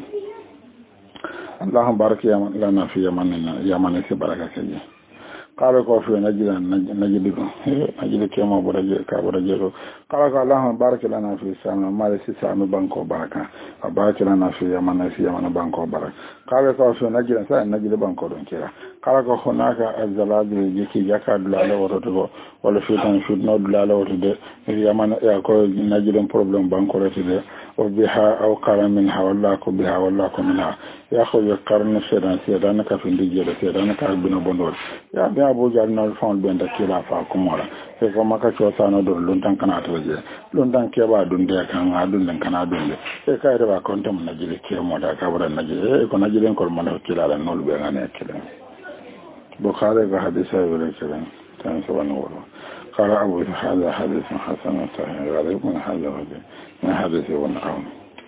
Speaker 1: اللهم بارك لنا في يمن بركة قال ko fi najidi kema boraje ka boraje ko kala ko Allah baraka lana fi sama mala si sama banko baraka baraka lana fi yamana banko baraka kala ko fi najidi banko don kira kala ko honaka azzalabi jiki jaka dulala woto to wala fitan no dulala woto de yamana ya ko najidi problem banko rete de o biha aw qara minha walla ko biha walla ko minha ya ko qarna sedan ka fi ndije sedan ka bino bondol ya be abu jarnal fon be nda kila fa ko mora e ko maka cho sana do luntan kana to je luntan ke ba dun de kan adun den kana dun de e kay da ba kontam na jile ke mo da ka bura na jile e ko na jile ko mo na kila la nol be ngane kila bukhari ga hadisa wala kila tan so wala qala abu hadha hadithun hasan sahih gharib min hadha من حدث ونعم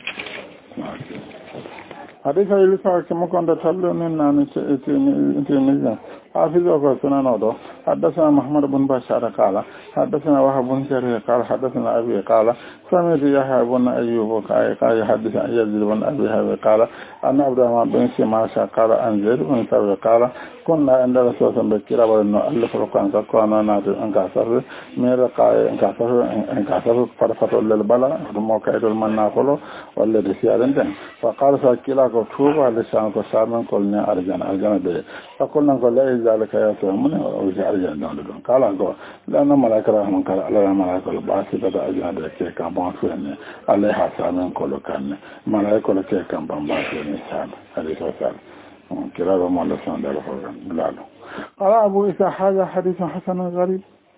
Speaker 1: حديث يلفع كما كنت تبلون أن تيميزا حافظ وقصنا نوضو حدثنا محمد بن بشار قال حدثنا وهب بن جرير قال حدثنا أبي قال سمعت يحيى بن أيوب قال حدث يزيد بن أبي هذا قال أن عبد الرحمن بن سماشا قال أن زيد بن ثابت قال كنا عند رسول الله صلى الله عليه وسلم ولن نؤلف القرآن كنا نادر انكسر من رقاء انكسر فرفت للبلا موكايد المنا فلو والذي سيارن فقال ساكلا كتوبا لسان كسامن كلنا أرجان به فقلنا قال لا ذلك يا سلام أو أرجان دون قال لأن ملائكة رحمن قال على ملائكة الباسطة أرجان كي كان بانفين عليها سامن كل كان ملائكة كي كان بانفين سام هذه سؤال كلا رمى لسان دار فلان قال أبو إسحاق هذا حديث حسن غريب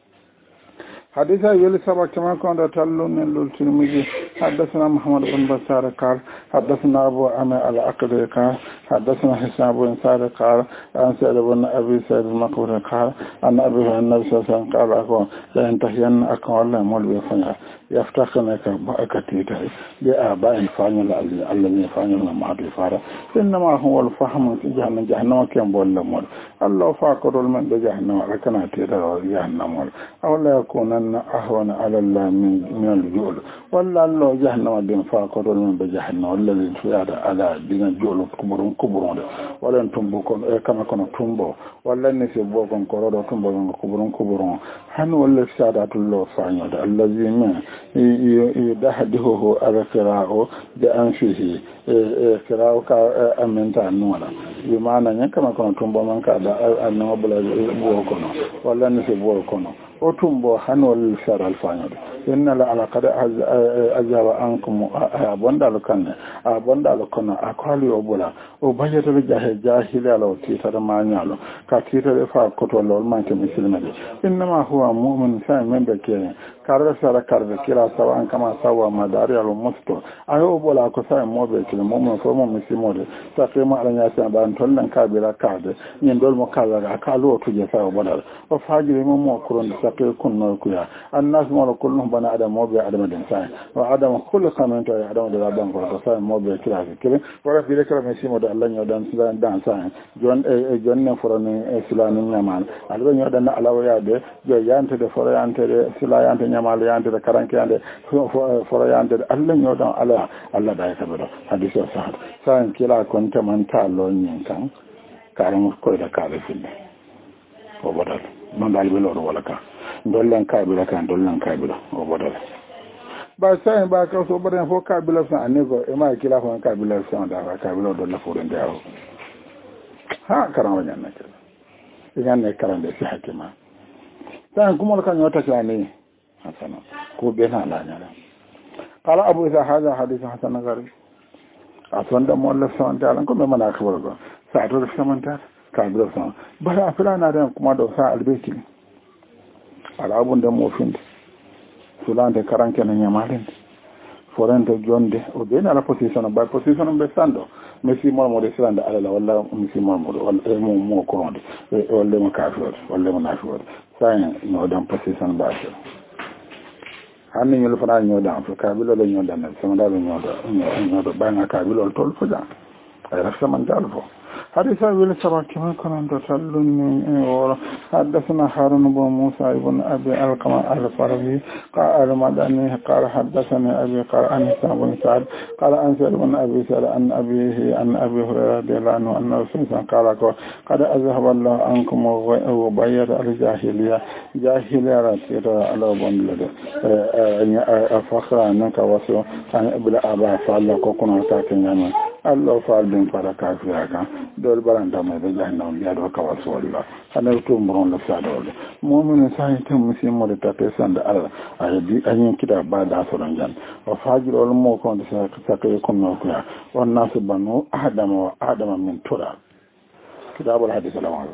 Speaker 1: حديث يلي سبق كما كنت تلون من الترمذي حدثنا محمد بن بشار قال حدثنا أبو عمرو العقدي قال حدثنا حسام بن سعد قال عن سعد بن أبي سعيد المقبري قال أن أبي النبي صلى الله عليه وسلم قال أقول لا ينتهين أقوال مولى فنيا يفتقنك بأكتيته بآباء فانيل الذين فانيل ما بفارة إنما هو الفهم جهنم كم بول مول الله فاقر من بجهنم لكنا تيرا جهنم أو لا يكون أهون على الله من الجول ولا الله جهنم بين فاقر من بجهنم الذي فيها على دين الجول كبرون ولا تنبوكم كما كنا تنبو ولا نسيبوكم كرر تنبو كبرون هن ولا سادة الله فانيل الذي من يدهده على قراءه بأنفه قراءه كأمنت النولا بمعنى كما كنا تنبو من كذا أنه بلا بوكنا ولا نسيبوكنا otumbo hanol sharal fanyode inna la ala qad ajaba ankum abondal kanne abondal kono akwali obola o bayeto jahili ala titara manyalo ka titara fa koto lol manke muslima de inna ma huwa mu'min sa membe kene karbe sara karbe kila sawa an kama sawa madari al musto ayo bola ko sa mo be kile mo mo fo mo misimode sa ke ma ala nyasa ban tollan kabira kade nyen dol mo kala ka lo to je sawa bodal o fajiri mo mo kuron sa ke kunno kuya annas mo kullu bana adam mo be adam den sa wa adam kullu kaman to adam de rabban ko sa mo be kila kile wala bi rekra misimode Allah nyodan dan sa jon e jonne forone islamin nyamal albe nyodan alawa ya de yo yante de foro yante de sila yante nyamal yante de karanke yante foro yante de Allah nyodan ala Allah da ya tabbata hadisi sahih san kila konta man ta lonyin kan karam ko da kare finne o bodal non dal be loro wala ka dollan kabila kan dollan kabila o bodal ba sai ba ka so bodan fo kabila san anego e ma kila ko kabila san da kabila dolla fo den dawo ha karam wanya na kila igan ne karande si hakima tan kuma kan yota klani hasana ko be na la nyala qala abu isa hadha hadith hasan gari asanda molla san dalan ko me mana khabar go sa to samanta ka bi san bara fulana da kuma da sa albeki arabun da mofin fulande karanke na nyamalin forente jonde o be na la position ba position be sando messi mo de silande ala wala messi mo wala mo koronde wala mo kafir wala mo nafir sai no dan position ba ce hanni ñu fa ñoo dan fa kabilo la ñoo dan sama dal ñoo do ba nga kabilo tol fa ja ay rafa man dal fo حديث أبي لسبا كما كنا تتلني حدثنا هارون بن موسى بن أبي القمة الفرغي قال المدني قال حدثني أبي قال عن حسام بن سعد قال عن سعد بن أبي سعد عن أبيه عن أبي هريرة رضي الله عنه أن رسول الله قال قد أذهب الله عنكم وبيض الجاهلية جاهلية رسيرة على بندلة فخر أنك وسو عن إبلا أبا فالله كنا تاكينا Allah fa'al bin fara kafiya kan dole baranda mai da jahannam ya do ka wasu wallah ana to muron da sa dole mu'minin sai ta musimu da ta pesan da Allah ayi ayin kida ba da sauran jan wa fajir wal mu ko da sa kai kun no kuya wannan su banu adama min tura kitabul hadith lawan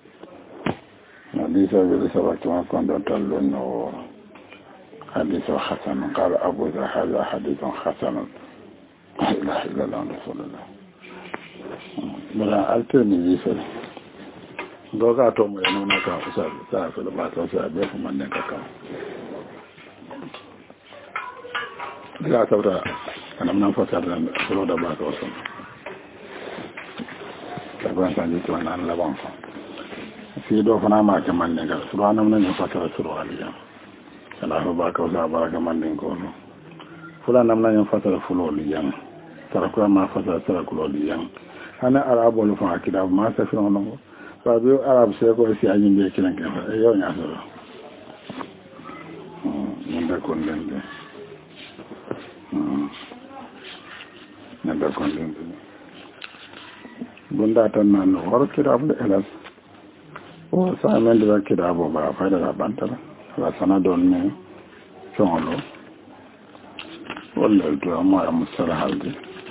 Speaker 1: hadith da sabaki ma kon da tallon no hadith hasan qala abu dha hadha hadithun hasan لا إله إلا الله رسول الله بلا ألتني يفعل دوغا تومو ينونا كا سافل باتا سابيف من نكاكا لا تبرا أنا من أنفسر فلو دباتا وصل تبرا سانجيت وانا لبان في دو فنا ما كمان نكا سروانا من أنفسر سرواليا الله باكا وسابا كمان نكونو fula namna yan fasara fuloli yan tarakura ma fasara tarakuloli yan hana arabo lu fa akida ma sa fi ono fa bi arab se ko si anyi be kilan kan yo nya so nda kondende nda kondende bunda tan nan hor kitabu da elas o sa men da kitabu ba fa da bantala la sana don ne solo wala to amma musala halde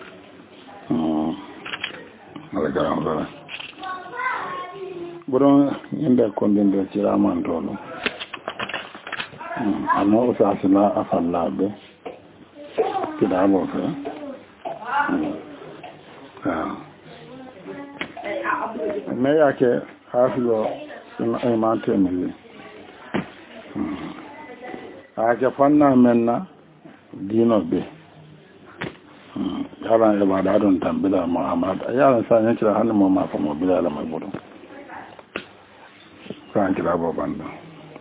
Speaker 1: ala garam dara boron yanda kondende tira man tolo amma usasila afallabe kidabo fa me yake hafiyo imante mili ake fanna menna dino be yaran ya ba da don tambila muhammad yaran sa ne kira hannun mu ma fa mu bila la mai gudu kan kira baban da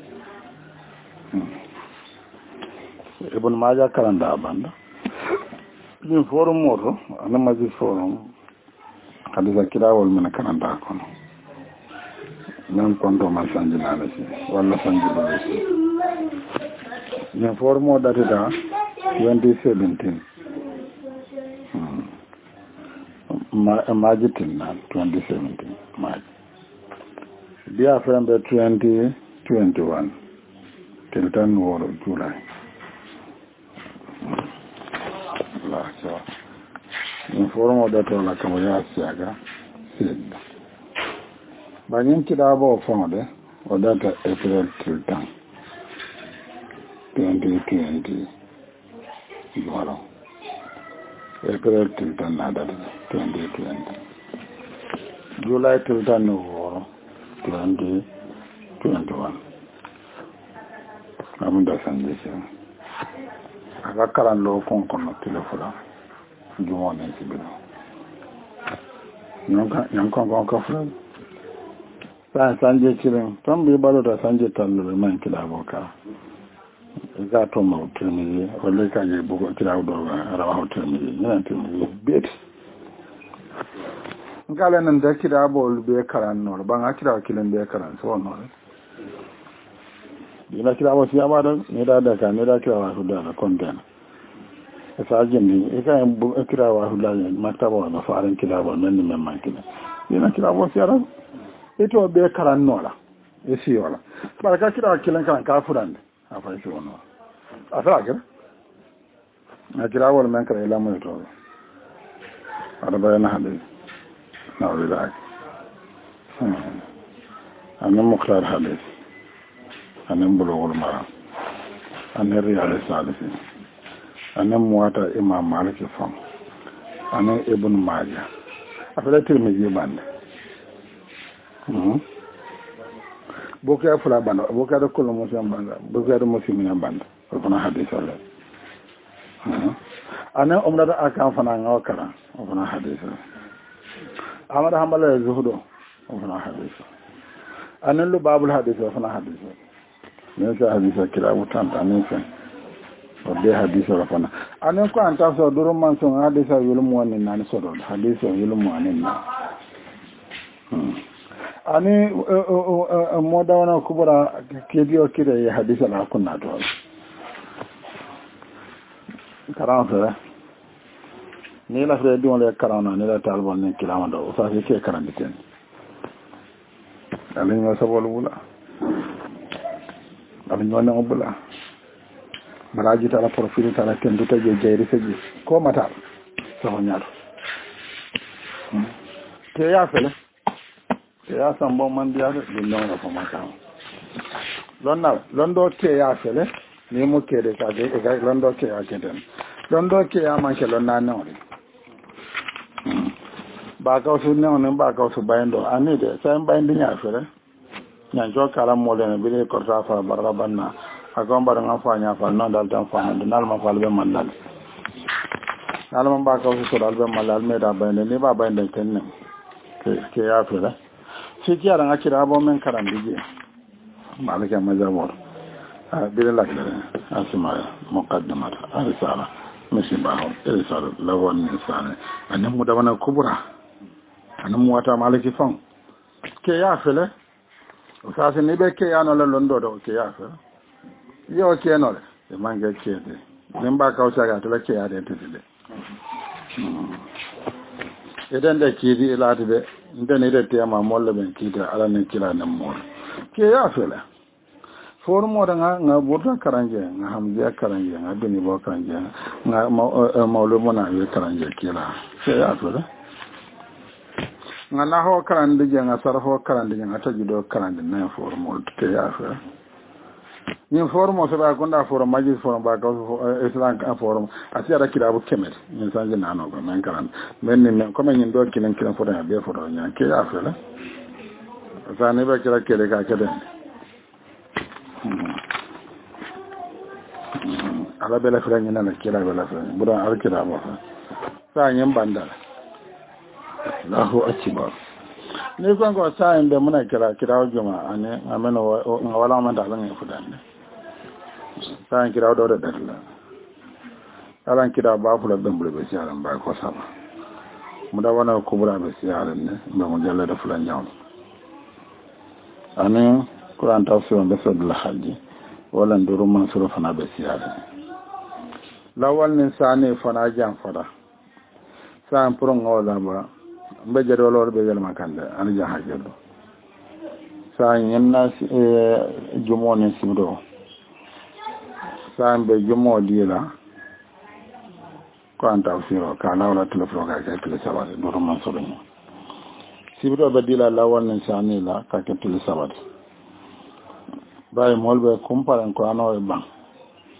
Speaker 1: ibn majah kalanda banda ni forum moto anan maji forum hadisa kira wal min kalanda kono nan kondo man sanjina la ci wala sanjina la ci ni forum data da 2017 Majitin na 2017 March. Dia Friend 2021 till 10 war July. La so. Informo da to la kamo ya siaga. Sid. Banyin kida bo fonde o data April till 10. 2020 voilà April till tan nada 2020 July till tan no 2021 amunda sanje aga karan lo kon kono telefona jumo ne sibino nyanko ko fran sa sanje kiren tambi balo da sanje tallo man kila boka ga to ma termini wala ka je bugo kila do ara wa termini ne termini bet ngala nan da kila bol be karan no ban akira kilen be karan so no dina kila bo siya ba da ne da ka ne da kila wa da content sa jindi e ka bu kila wa hula ne mataba na faran kila ba nan ne man kila dina kila bo siya ito be karan no la e si wala baraka kila kilen kan ka furande afa si wono afara ga na kila wala men kala la mo to ada bayana hade na wala ana mukhtar hade ana bulugul mara ana riyal salihin ana muwata imam malik fam ana ibn majah afala tirmidhi bande boka fula banda boka da kullu muslim banda boka da muslimin banda ko na hadith Allah ana umra da aka fana ngawkara ko na hadith amara hamala zuhudo ko na hadith anan lu babul hadith ko na hadith ne sa hadith kila mutan anan sa o de hadith ko fana anan ko anta so duru man so hadith yulum wonin nan so do hadith yulum wonin na ani moda wana kubura kedio kire ya hadisa na kunna to karanfa ni la fere dion le karana ni la talbon ni kilama do sa ke karandi ten alin yo sabol bula alin yo na bula maraji tala profil tala ken do taje jeyri seji ko mata so nyaado te ya fele ya san bon man biya da dinnan na kuma ta londo ke ya fele ni mu ke de ka de ga londo ke ya ke den londo ke ya man ke lonna na ori ba ka su ne on ba ka su bayin do ani de sai bayin din ya fele nyan jo kala mo le bi de ko ta fa barabanna akon bar nga fa nya fa non dal tan fa de nal ma fa be man dal nal ma ba ka su dal be man dal me da bayin ni ba bayin de ken ne ke ya fele sai kiyaran ake da abubuwan karan bije malaka mazabor bilin lakilare asima muqaddimat arisala misibahu irisala lawan nisane annan mu da wannan kubura annan mu wata malaki fon ke ya fele usasi ni be ke ya no le londo do ke ya fele yo ke no le e manga ke de nin ba ka usa ga to ke ya de tede idan da kidi ilati be ndene de tema molle ben kita ala ne kila nan mo ke ya fela for mo da nga burda karanje nga hamza karanje nga dini bo karanje nga mawlo mona ye karanje kila ke ya fela nga na ho karande je nga sarfo karande nga tajido karande na for mo ke ya fela ni formo so ba gonda for majis for ba ka islam ka for asiara kila bu kemet ni sanje na no ko men karan men ni ko men ndo kilen for ya be for nya ke ya fela sa ne ba kila kele ka kede ala bela fela ni na kila bela fela buran arkira ba sa nyen banda Allahu akbar ne ko sa en be muna kira juma ane amena wala man da lan fudan sa en kira do da dalla alan kira ba fula ben bule be siaran ba ko sama mu da wana kubura be siaran ne ba mu jalla da fulan nyaw ane Quran tafsir da sadul hajji wala nduru man suru fana be siaran lawal ne sane fana jan fara sa en purun wala ba mbe jado lor be yelma kande an ja hajjado sa yenna jumo ne simdo sa mbe jumo dila ko anta usiro ka lawla telefon ka ke tele sabade do man so be simdo be dila lawal ne sani la ka ke tele sabade bay molbe kumparan ko ano e ban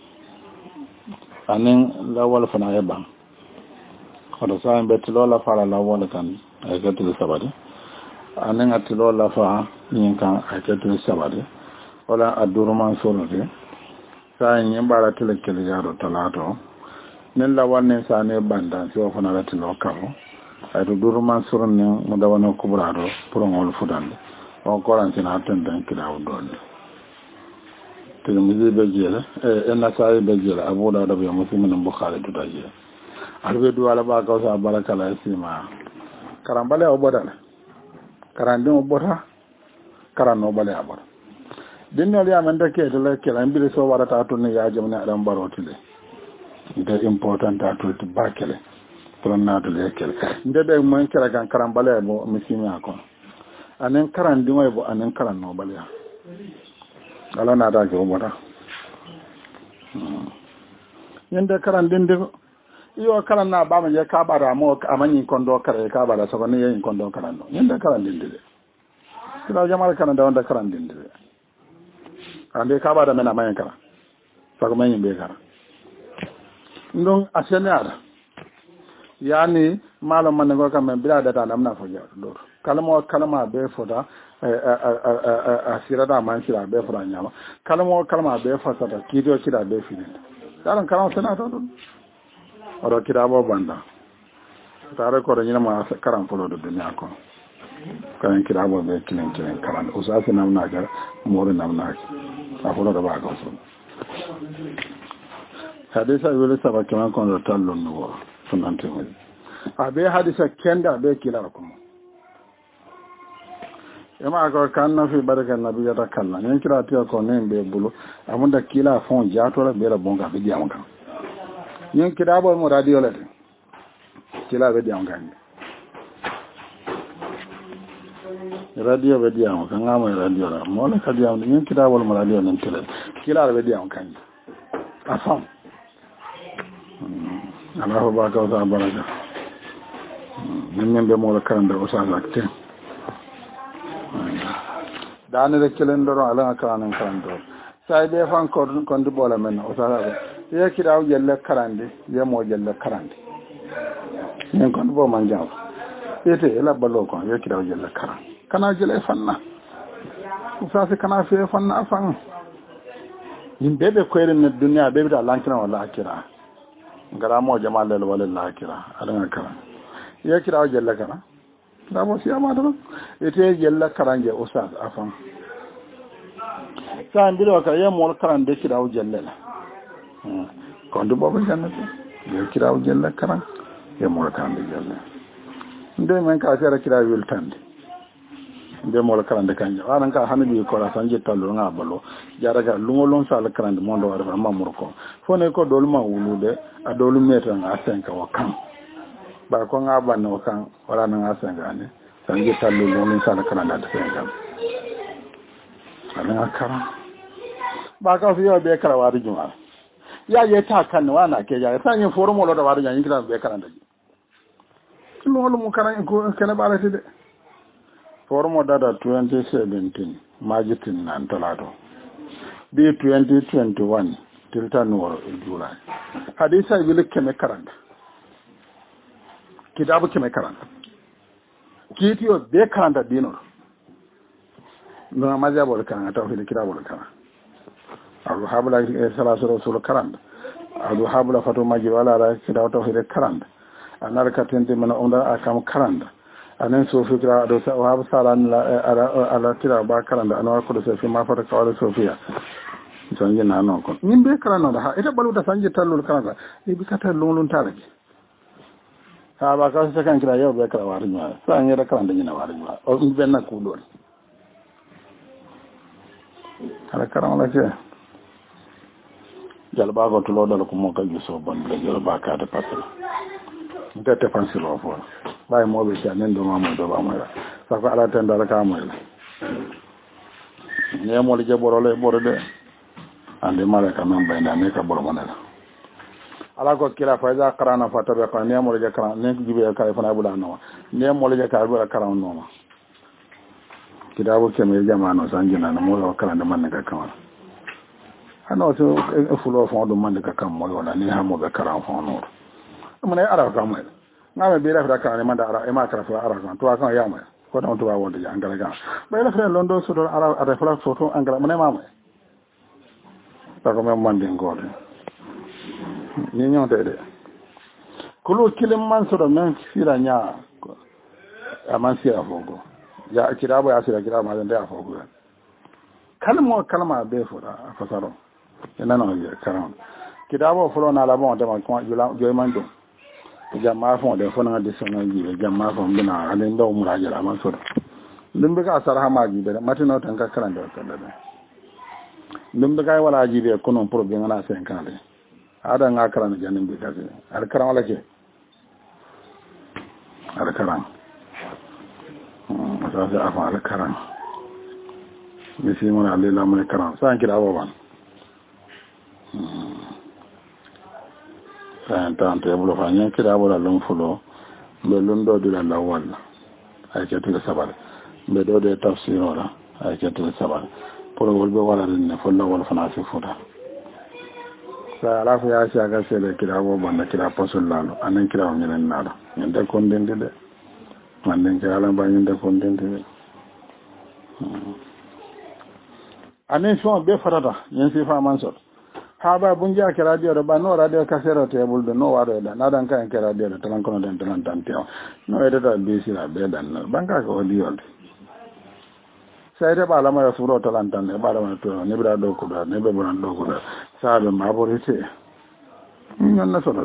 Speaker 1: anin lawal fana ya ban kodo sa be tilo la fara lawal kan ay gatul sabade anin atilo la fa yin kan ay gatul sabade wala adurman sonode sa yin bara tele kele yaro talato nen la wanne sa ne banda so fana la tilo karo ay durman sonne mo dawana kubrado pour ngol fudande on korantina tantan kidaw donde Tirmidhi be jela Nasai be jela Abu Dawud be Muslim and Bukhari to daje albe du ala ba ka sa baraka la sima karambale obodala karande obota karano bale abora dinno li amanda ke to la ke lambi so warata to ne ya jamna adam barotile de important to bakele pronna to le kele ndebe mo kala kan karambale bo misimi akon anen karandi mo bo anen karano bale ala na da ko mota yende karan dinde iyo karan na ba je ka bara mo amanyi kondo kare ka bara so ne yin kondo karan no yende karan dinde kila jamal karan da wanda karan dinde ande ka bara mena mayen kara sako mayen be kara ndon asenara yani malo man go kam bila da ta namna fo ja do kalama be foda asirada man sira be fura nyama kalama be fasata kido kida be fini dalan kalama senato do oro kida bo banda tare ko nyina ma karam polo do dunya ko kan kida bo be kilin karan usasi namna ga mori namna afolo do ba ko so hadisa wele saba kama kon do tallo no sunante mo abe hadisa kenda be kila ko yama ko kanna fi baraka nabi ya takalla nyen kira tiya ko ne be bulu amunda kila fon jato la be la bonga be diam kan nyen kira bo mo radio la kila be diam kan radio be diam kan ngamo radio la mo la ka diam nyen kira bo mo radio nan tele kila be diam kan afam Allah ba ka ta baraka nyen be mo la karanda o sa zakte dani de kelendoro ala kanan karando sai be fan ko kon di bola men o sala ye kiraw jelle karande ye mo jelle karande en kon bo man jaw ete ela ballo ko ye kiraw jelle karan kana jelle fanna usase kana fe fanna afan yimbe be ko eren dunya be bi da lankina wala akira ngara mo jama'a lel wala akira ala karan ye kiraw jelle karan da mo siya ma do ete yella karanje usas afan sa ndiro ka ye mo karande kiraw jellala ko ndo bobo jannati ye kiraw jella karan ye mo karande jella nde men ka sera kiraw wiltande nde mo karande kanje aran ka hanabi ko la sanje tallo nga balo jaraga lungolon sal karande mo do wara mamur ko fone ko dolma wulude a dolu meta nga 5 wa kan ba ko nga banno kan wala na asangane sanje tallu lolin sala kana da sengam ana kara ba ka fiyo be kara wari juma ya ye ta kan wana ke ya sanye forumo lo da wari jan kila be kara da ji lolu mu kara ko kana bala tide forumo da 2017 majitin nan talato bi 2021 tilta no july hadisa bi keme karanda kitabu keme karanta kitiyo be karanta dinor no mazhabul kan tawhid kitabul kan abu habla salatu rasul karanta abu habla fatu majid wala ra kitab tawhid karanta anar katente mana onda akam karanta anan so fikra do sa wa salan ala tira ba karanta anwa ko do fi ma fata kawala sofiya sanje na non ko nimbe karanta ha ita baluta sanje tallul karanta ibi kata lolun tarake ba ka sa kan kira yau be kara warin ma san yara kan da yana warin ma o in benna ku do ala karam la ce jalba ko to lodal ko mo ka giso bon le jalba ka da patla nda te fansi lo fo bay mo be ja nen do ma mo do ba mo sa ko ala tan dal ka mo ne mo le jaboro le borode ande mala ka man bay na ne ka boro mo na ala ko kila fa za qarana fa tabe ko ne mo le karan ne gibe ka fa bula no ne mo le ka bula karan no ma kitabu ke me jama'ano sanjina na mo lo karan da man ka kama hano to fulo fon do man ka kam mo wala ni ha mo be karam fon no mo ne ara kam mai ngame be ra ka ne man da ara e ma kara fa ara kan to kan ya mai ko don to ba wonde ya angala ga be la fra londo so do ara ara fra foto angala mo ne ma mai ta ko me man den gode ni nyon de kulo kilim man so do men sira nya aman sira fogo ya kirabo ya sira kirabo ma da fogo kalma be fura fasaro ina no ye karam kirabo fulo na la bon de ma ko joy man do jamma fon de fona de sona ji jamma fon bina alen do muraja man so limbe ka sar hama ji be matino tan ka karan do kala de limbe ka wala ji be kono problem na 5 ans ada nga karan janin be kaje ar karan wala ke ar karan sa sa afa ar karan misi mona lela mo karan sa kira wawan sa tante bulo fa nyen kira wala lon fulo be lon do dula la wala ay ke tu sabal be do de tafsir wala ay ke tu sabal pour wolbe wala ne folla wala fana fi fuda sa ala fa ya sha ga sele kira wo banda kira posul lalo anen kira o nyenen nada nyende kondende de manden kira la ba nyende kondende de anen so be farada nyen si fa man so ha ba bunja ke radio do ba no radio kasero tebul do no wado da nadan kan ke radio do tan kono den tan tan teo no ede da be sira be dan no banka ko di yolde sai da ba la ma suro tan tan ne ba la ma to ne bra do ko da ne be bran do ko da sa be ma borite non na so do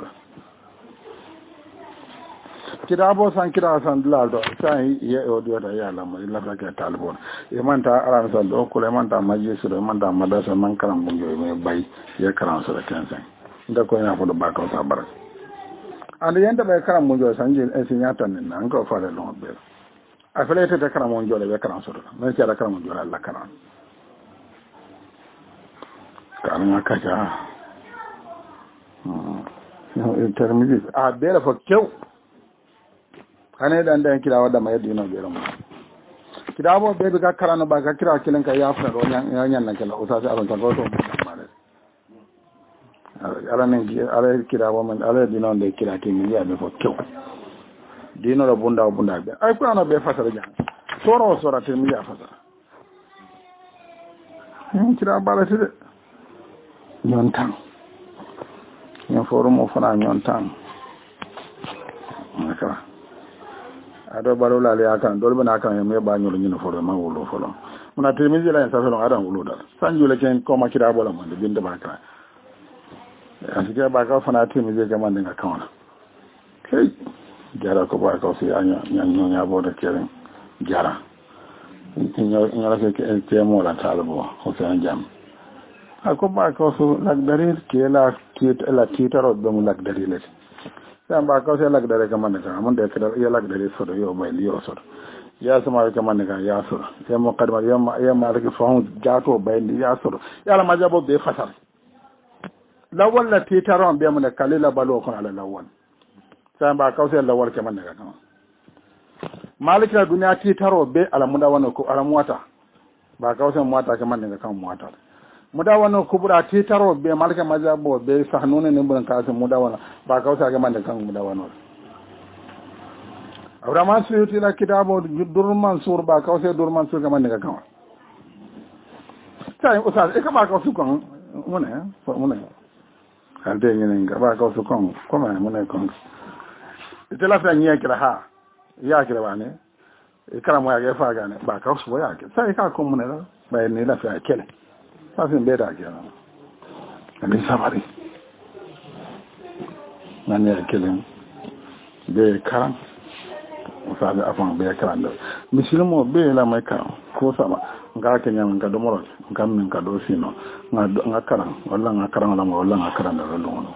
Speaker 1: kirabo san kira san dilado sai ye audio da ya la ma illa ka ke talbon e man ta aran san do ko le man ta maji su do man ta madasa man karam bu joy me bay ye karam so da kensan nda ko ya fodo ba ko sa barak and yenda be karam bu joy san je e sin yatan ni nan ko fa le lo be a fele te karam bu joy be karam so do men ci ara karam bu joy Allah karam kan ka ja no intermediate a be la fo kew ane dan dan kira wada mai dino bero ma kira bo be ga karano ba ga kira kilen ka ya fa do nyan na kala usa sa aron ta go to mare ala ne ala kira bo man ala dino de kira ki mi ya be fo kew dino la bunda be ay ko ana be fasara jang soro te mi ya fasara kira bala tide nyon tan nyon forum o fana nyon tan makara ado baro la le akan dolbe na kan me ba nyolo nyino foro ma wolo folo muna termizi la sa folo adan wolo dal sanju le ken ko ma kira bola man de binde ba kan asike ba ka fana termizi ga man de ga kan kai jara ko ba ka si anya nyanyo nya bo de keren jara inyo la ke te mo la talbo o se jam ako ba ka so lak darir ke la titaro be mu lak darir samba ko se lag dare kamane ka mon de kedal ya lag dare so yo bay liyo so ya sama kamane ka ya so ya mo kadma ya ma rek fon jato bay li ya so ya la majabo be fasal lawal la titaron be mo ne kalila balo ko ala lawal samba ko se lawal kamane ka malika duniya titaro be ala munda wano ko ala muata ba ko se muata kamane ka muata mudawana kubura titaro be malka majabo be sahnune ne buran kaase mudawana ba kawsa ga mande kan mudawana abrama suyuti la kitabo durman sur ba kawse durman sur ga mande kan sai usa e ka ba kawsu kan mune alde ngene ga ba kawsu kan kuma mune kan ite la fa nyi kira ha ya kira bane e kala mo ya ga fa ga ne ba kawsu ya ke sai ka ko mune la ba ne la fa kele fasin bai da kenan ne sabari nan ne kelin bai karan usabe afan bai karan da misilmo bai la mai karan ko sama nga kenya nga do moro ngam min ka do sino nga karan walla nga karan la walla nga karan da lo ngono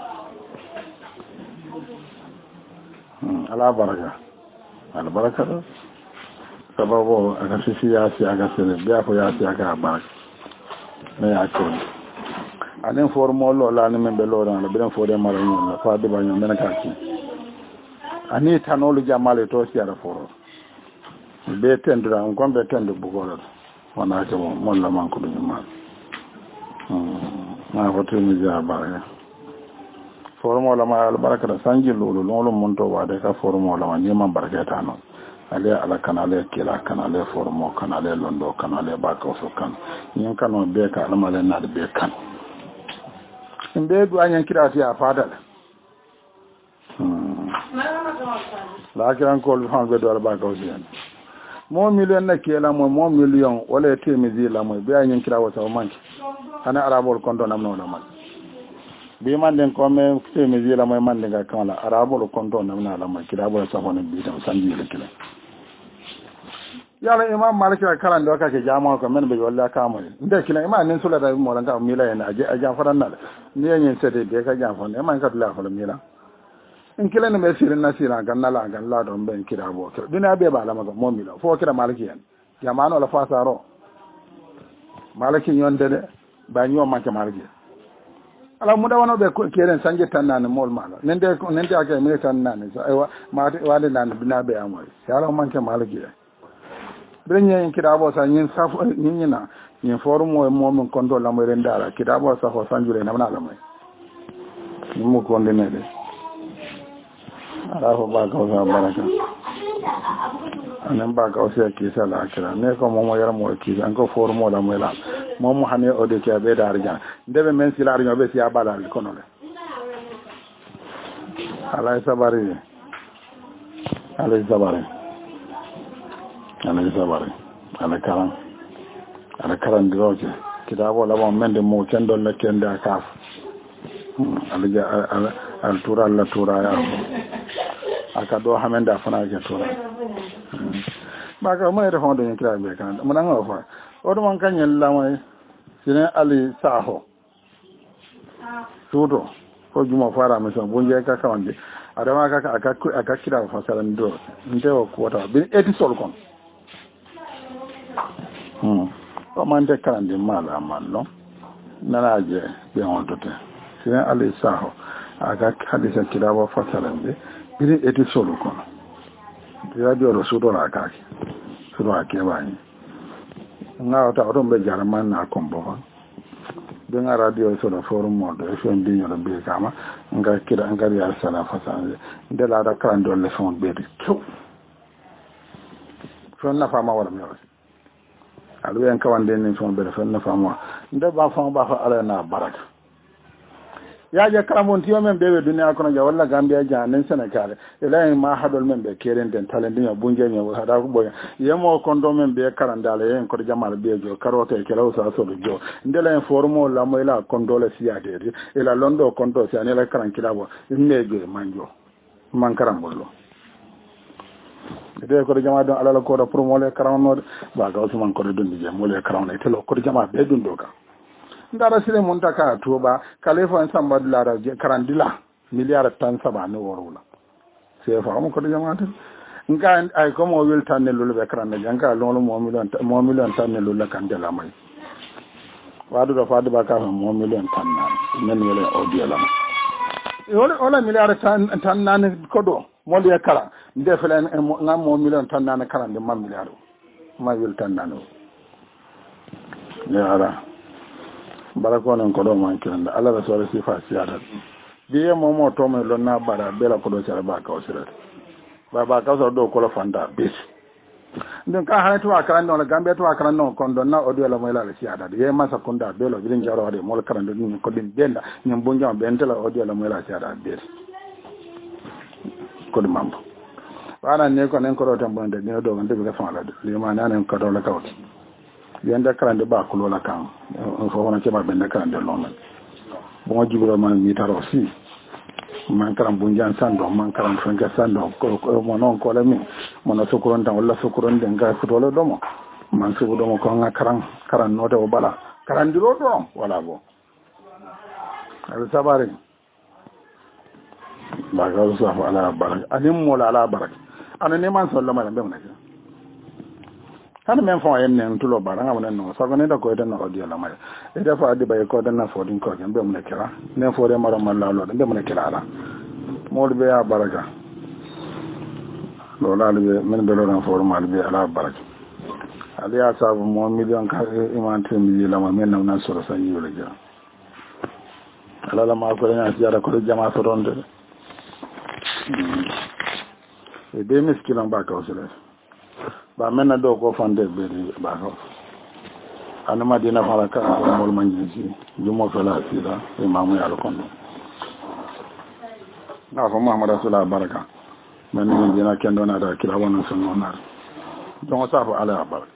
Speaker 1: ala baraka ala baraka sababu aga sisi ya si aga sele bai fo ya si aga baraka me ya ko anen formo lo la ne membe lo ran le ben fode mara nyon la fa de ba nyon men ka ci ani tanolu jamale to si ara foro be tendra on gombe tendu bugolo wana ko mon la man ko dum ma ma foto mi ja baraka formo la ma al baraka da sanji lulu lolu mon to wade ka formo la ma ni ma baraka no ale ala kanale kila kanale formo kanale londo kanale ba ko so kan nyen kano be ka ala male na be kan imbe du anyen kirati a fadal la kiran ko han be do ala ba ko sian mo million na kila mo million wala temizi la mo be anyen kira wata manki ana arabol kondo namno la man bi man den ko me temizi la mo man den ga kala arabol kondo namna la man kira bo sa hono bi tam sanji le kila yala imam maliki karan da kake jama'a ko men be walla kamo inde kila imam nin sula da mo ranka mila yana aje aja faran na ni yen sete de ka jam fon imam ka la fala mila in kila ne me sirin nasira gan nala gan la don ben kira bo to dina be ba la ma mo mila fo kira maliki yan jama'a no la fa saro maliki yonde de ba nyo ma ke maliki ala mu da wono be ko keren sanje tan nan mol mala nende aka mi tan nan so ay ma wale nan bina be amoy yala man ke maliki Brenye kidabo sa nyin safo nyinyina nyin forum mo mon konto la mo rendara kidabo sa ko sanjule na na lamay mu ko ndene de ala ko ba ko sa baraka anan ba ko se ki sala akira ne ko mo yar mo ki an ko forum mo la mo la mo hane o de ke be darja ndebe men sila arjo be si abala ko no le ala sabari ala sabari ana karan diroje kitabo labo mende mo kendo la kende akaf al tura la tura ya aka do hamenda fana ke tura ba ka mo refon de kira be kan mo nanga fa o do man kanyel la mo sine ali saho tudo ko juma fara me so bonje ka kawande adama aka kira fa salan do ndewo ko ta bi eti sol kon o mante karande mala mallo nana je be on dote sine ali saho aga hadisa kirabo fasalande biri eti solo kono radio ro sudo la kaki sudo akebani ngaw ta odo be jarman na kombo be nga radio so forum modo e fen di nyolo be kama nga kida ngari ya sala fasalande de la da karando le fon be di fon na fama wala mi alu en kawande ni fon be fen na fama nde ba fon ba fa ala na baraka ya je karamon tiyo men be duniya kono ja walla gambia ja nen senegal ela ma hadol men be keren den talende ya bunje ni wa hada ko boya yemo kondo men be karandale en ko jamal be jo karote ke law sa so jo ndela en formo la mo ila kondo le siade ila londo kondo si anela karan kilabo nege manjo man karambollo de ko jama don alala ko do promo le karamno ba ga usman ko do je mo le karamno telo ko jama be dun do ka ndara sire mun taka toba kalefa en samba dilara karandila miliyar tan saba ne worula c'est fa mo ko jama tan nga ay ko mo wil tan ne lulu be karande janga lolu mo million tan ne lulu kan de la may wadu do fadu ba ka mo million tan nan men wala audio la wala miliyar tan nan ko do mo le kala nde fele ngam mo million tan nan karande man miliyar ma wil tan nan ya ara barakonen ko do man kiranda ala rasul sifa siyada biye momo to me lonna bara bela ko do sara ba ka osira ba ka so do ko la fanda bis ndin ka ha to akran no la gambe to akran no kon do na odio la moy la siyada ye ma sakunda belo birin jaro de mol karande ni ko din benda nyam bunja benta la odio la moy la siyada bis ko dum mambo wana ne ko nen ko do tan bonde ne do ngande be fa la de ma nanen ko do la kawti yanda karande ba ko la kan fo wona ke ba benda karande non bon jibro man mi taro si man karam bunjan sando man karam fenga sando ko mo non ko la mi mono sukuron tan wala sukuron den ga futolo domo man su domo ko nga karan note o bala karan diro do wala bo al sabari ba ga so ala barak anim mo la ala barak anane man sallama la bemna kana men fon en nen tulo bara ngam non so ne da ko den no audio la may e da fa di bay ko den na fo din ko gen be mun kira ne fo de maro man la lo de mun kira ala mod be ya baraka lo la be men be lo na fo mal be ala baraka ali ya sabu mo million ka iman te mi la ma men na so sa yi le ja alala ma ko ina siyara ko jama so ronde e be miskilon ba ka usule ba menna do ko fande be ba ko ana madina fara ka mol manjiji jumo fala sida imamu ya kondo na ko muhammad rasulullah baraka man ni dina kendo na da kila wono sunno na don safu ala baraka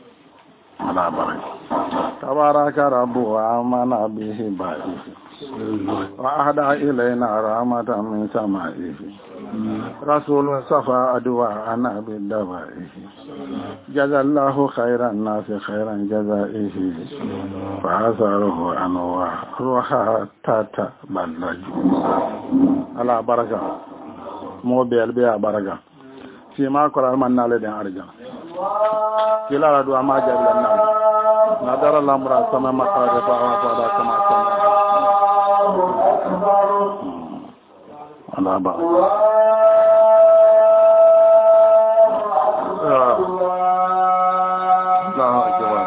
Speaker 1: تبارك رب وآمن به بائه وأهدى إلينا رحمة من سمائه رسول صفى أدواءنا بالدوائه جزى الله خير الناس خيرا جزائه فأثره أنواع روحا تتبلج على بركة موبيل بها بركة فيما قرأ من نالدين أرجع kila la dua ma jabla na nadara lamra sama makara ba wa da kama sama Allah ba Allahu akbar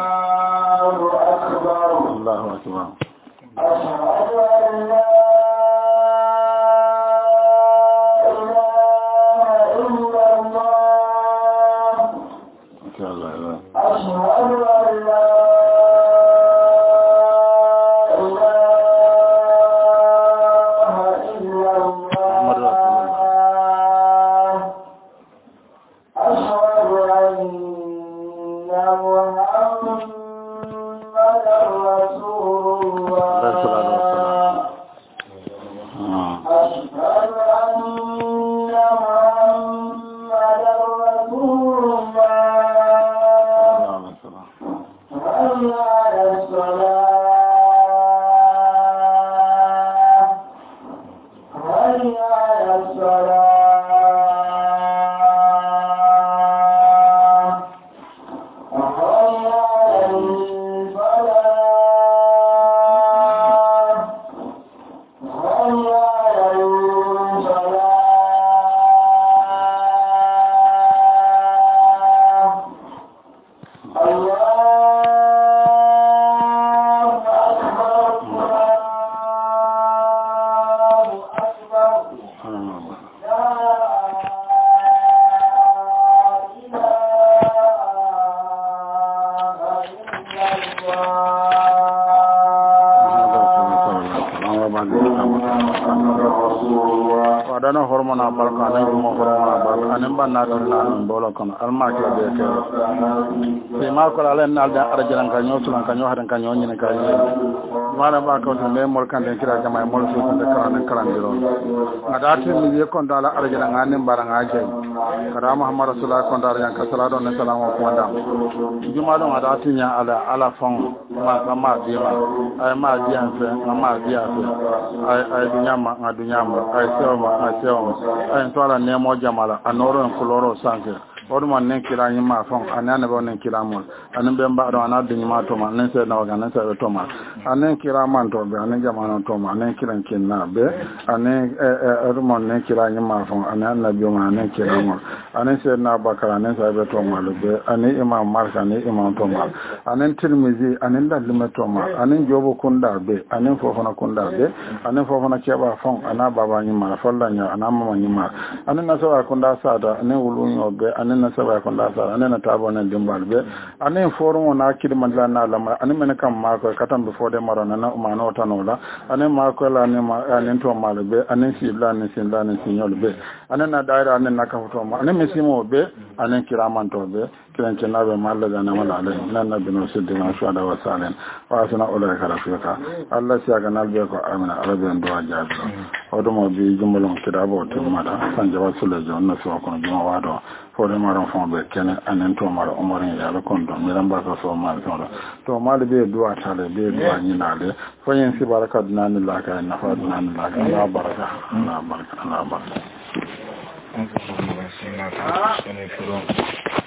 Speaker 1: Allahu akbar wadana hormona barka anan kuma hormona barka anan banna to nan bolo kono alma ke be ke se ma ko ala nal da arjalan ka nyosulan ka nyohadan ka nyonyine ka mana ba ko to me mol kan den kira jama mol so ko karan karan diro ada tin ni ko ndala arjalan anan baranga jey kada muhammad rasulullah ko ndara yan ka salatu na salamu ko wanda juma don ada tin ya ala fon ma biya ay ma biya fe ma biya fe ay dunya ma ay sewa ay to ala nemo jamala anoro en koloro sanke oduma nen kila nyima fon anane bo nen kila mon anen be mba do anade nyima to ma nen se na waga nen se to ma anen kila man to be anen jamana to ma anen kila kinna be anen oduma nen kila nyima fon anen nabi ma anen kila mon anen se na bakara anen se be to ma be anen imam marka anen imam to ma anen tirmizi anen dalima to ma anen jobo kunda be anen fofona kunda be anen fofona keba fon ana baba nyima follanya ana mama nyima anen nasawa kunda sada anen wulunyo be anen na saba kon da sa anen ta bonan dimbal be anen forum na kidman la na lama anen men kam ma ko katam be fode marona na umano tanola anen ma ko la ne ma anen to mal be anen sibla ne sinda ne sinyol be anen na daira anen na ka foto ma anen mesimo be anen kiraman to be kiran kenabe malla da na mala alai nan na bino siddi ma sha da wasalen wa sana ulai karafika Allah ya ga nalbe ko amina arabian do ajabi odomo bi jumbalon kidabo tumada sanjaba sulajo na so ko juma wado fode maron fon be kene anen to maro umarin ya la kondo miran ba so mal to mal be duwa tale be duwa nyinale fo yen si baraka dinani la ka na fa dinani la ka na baraka na baraka na baraka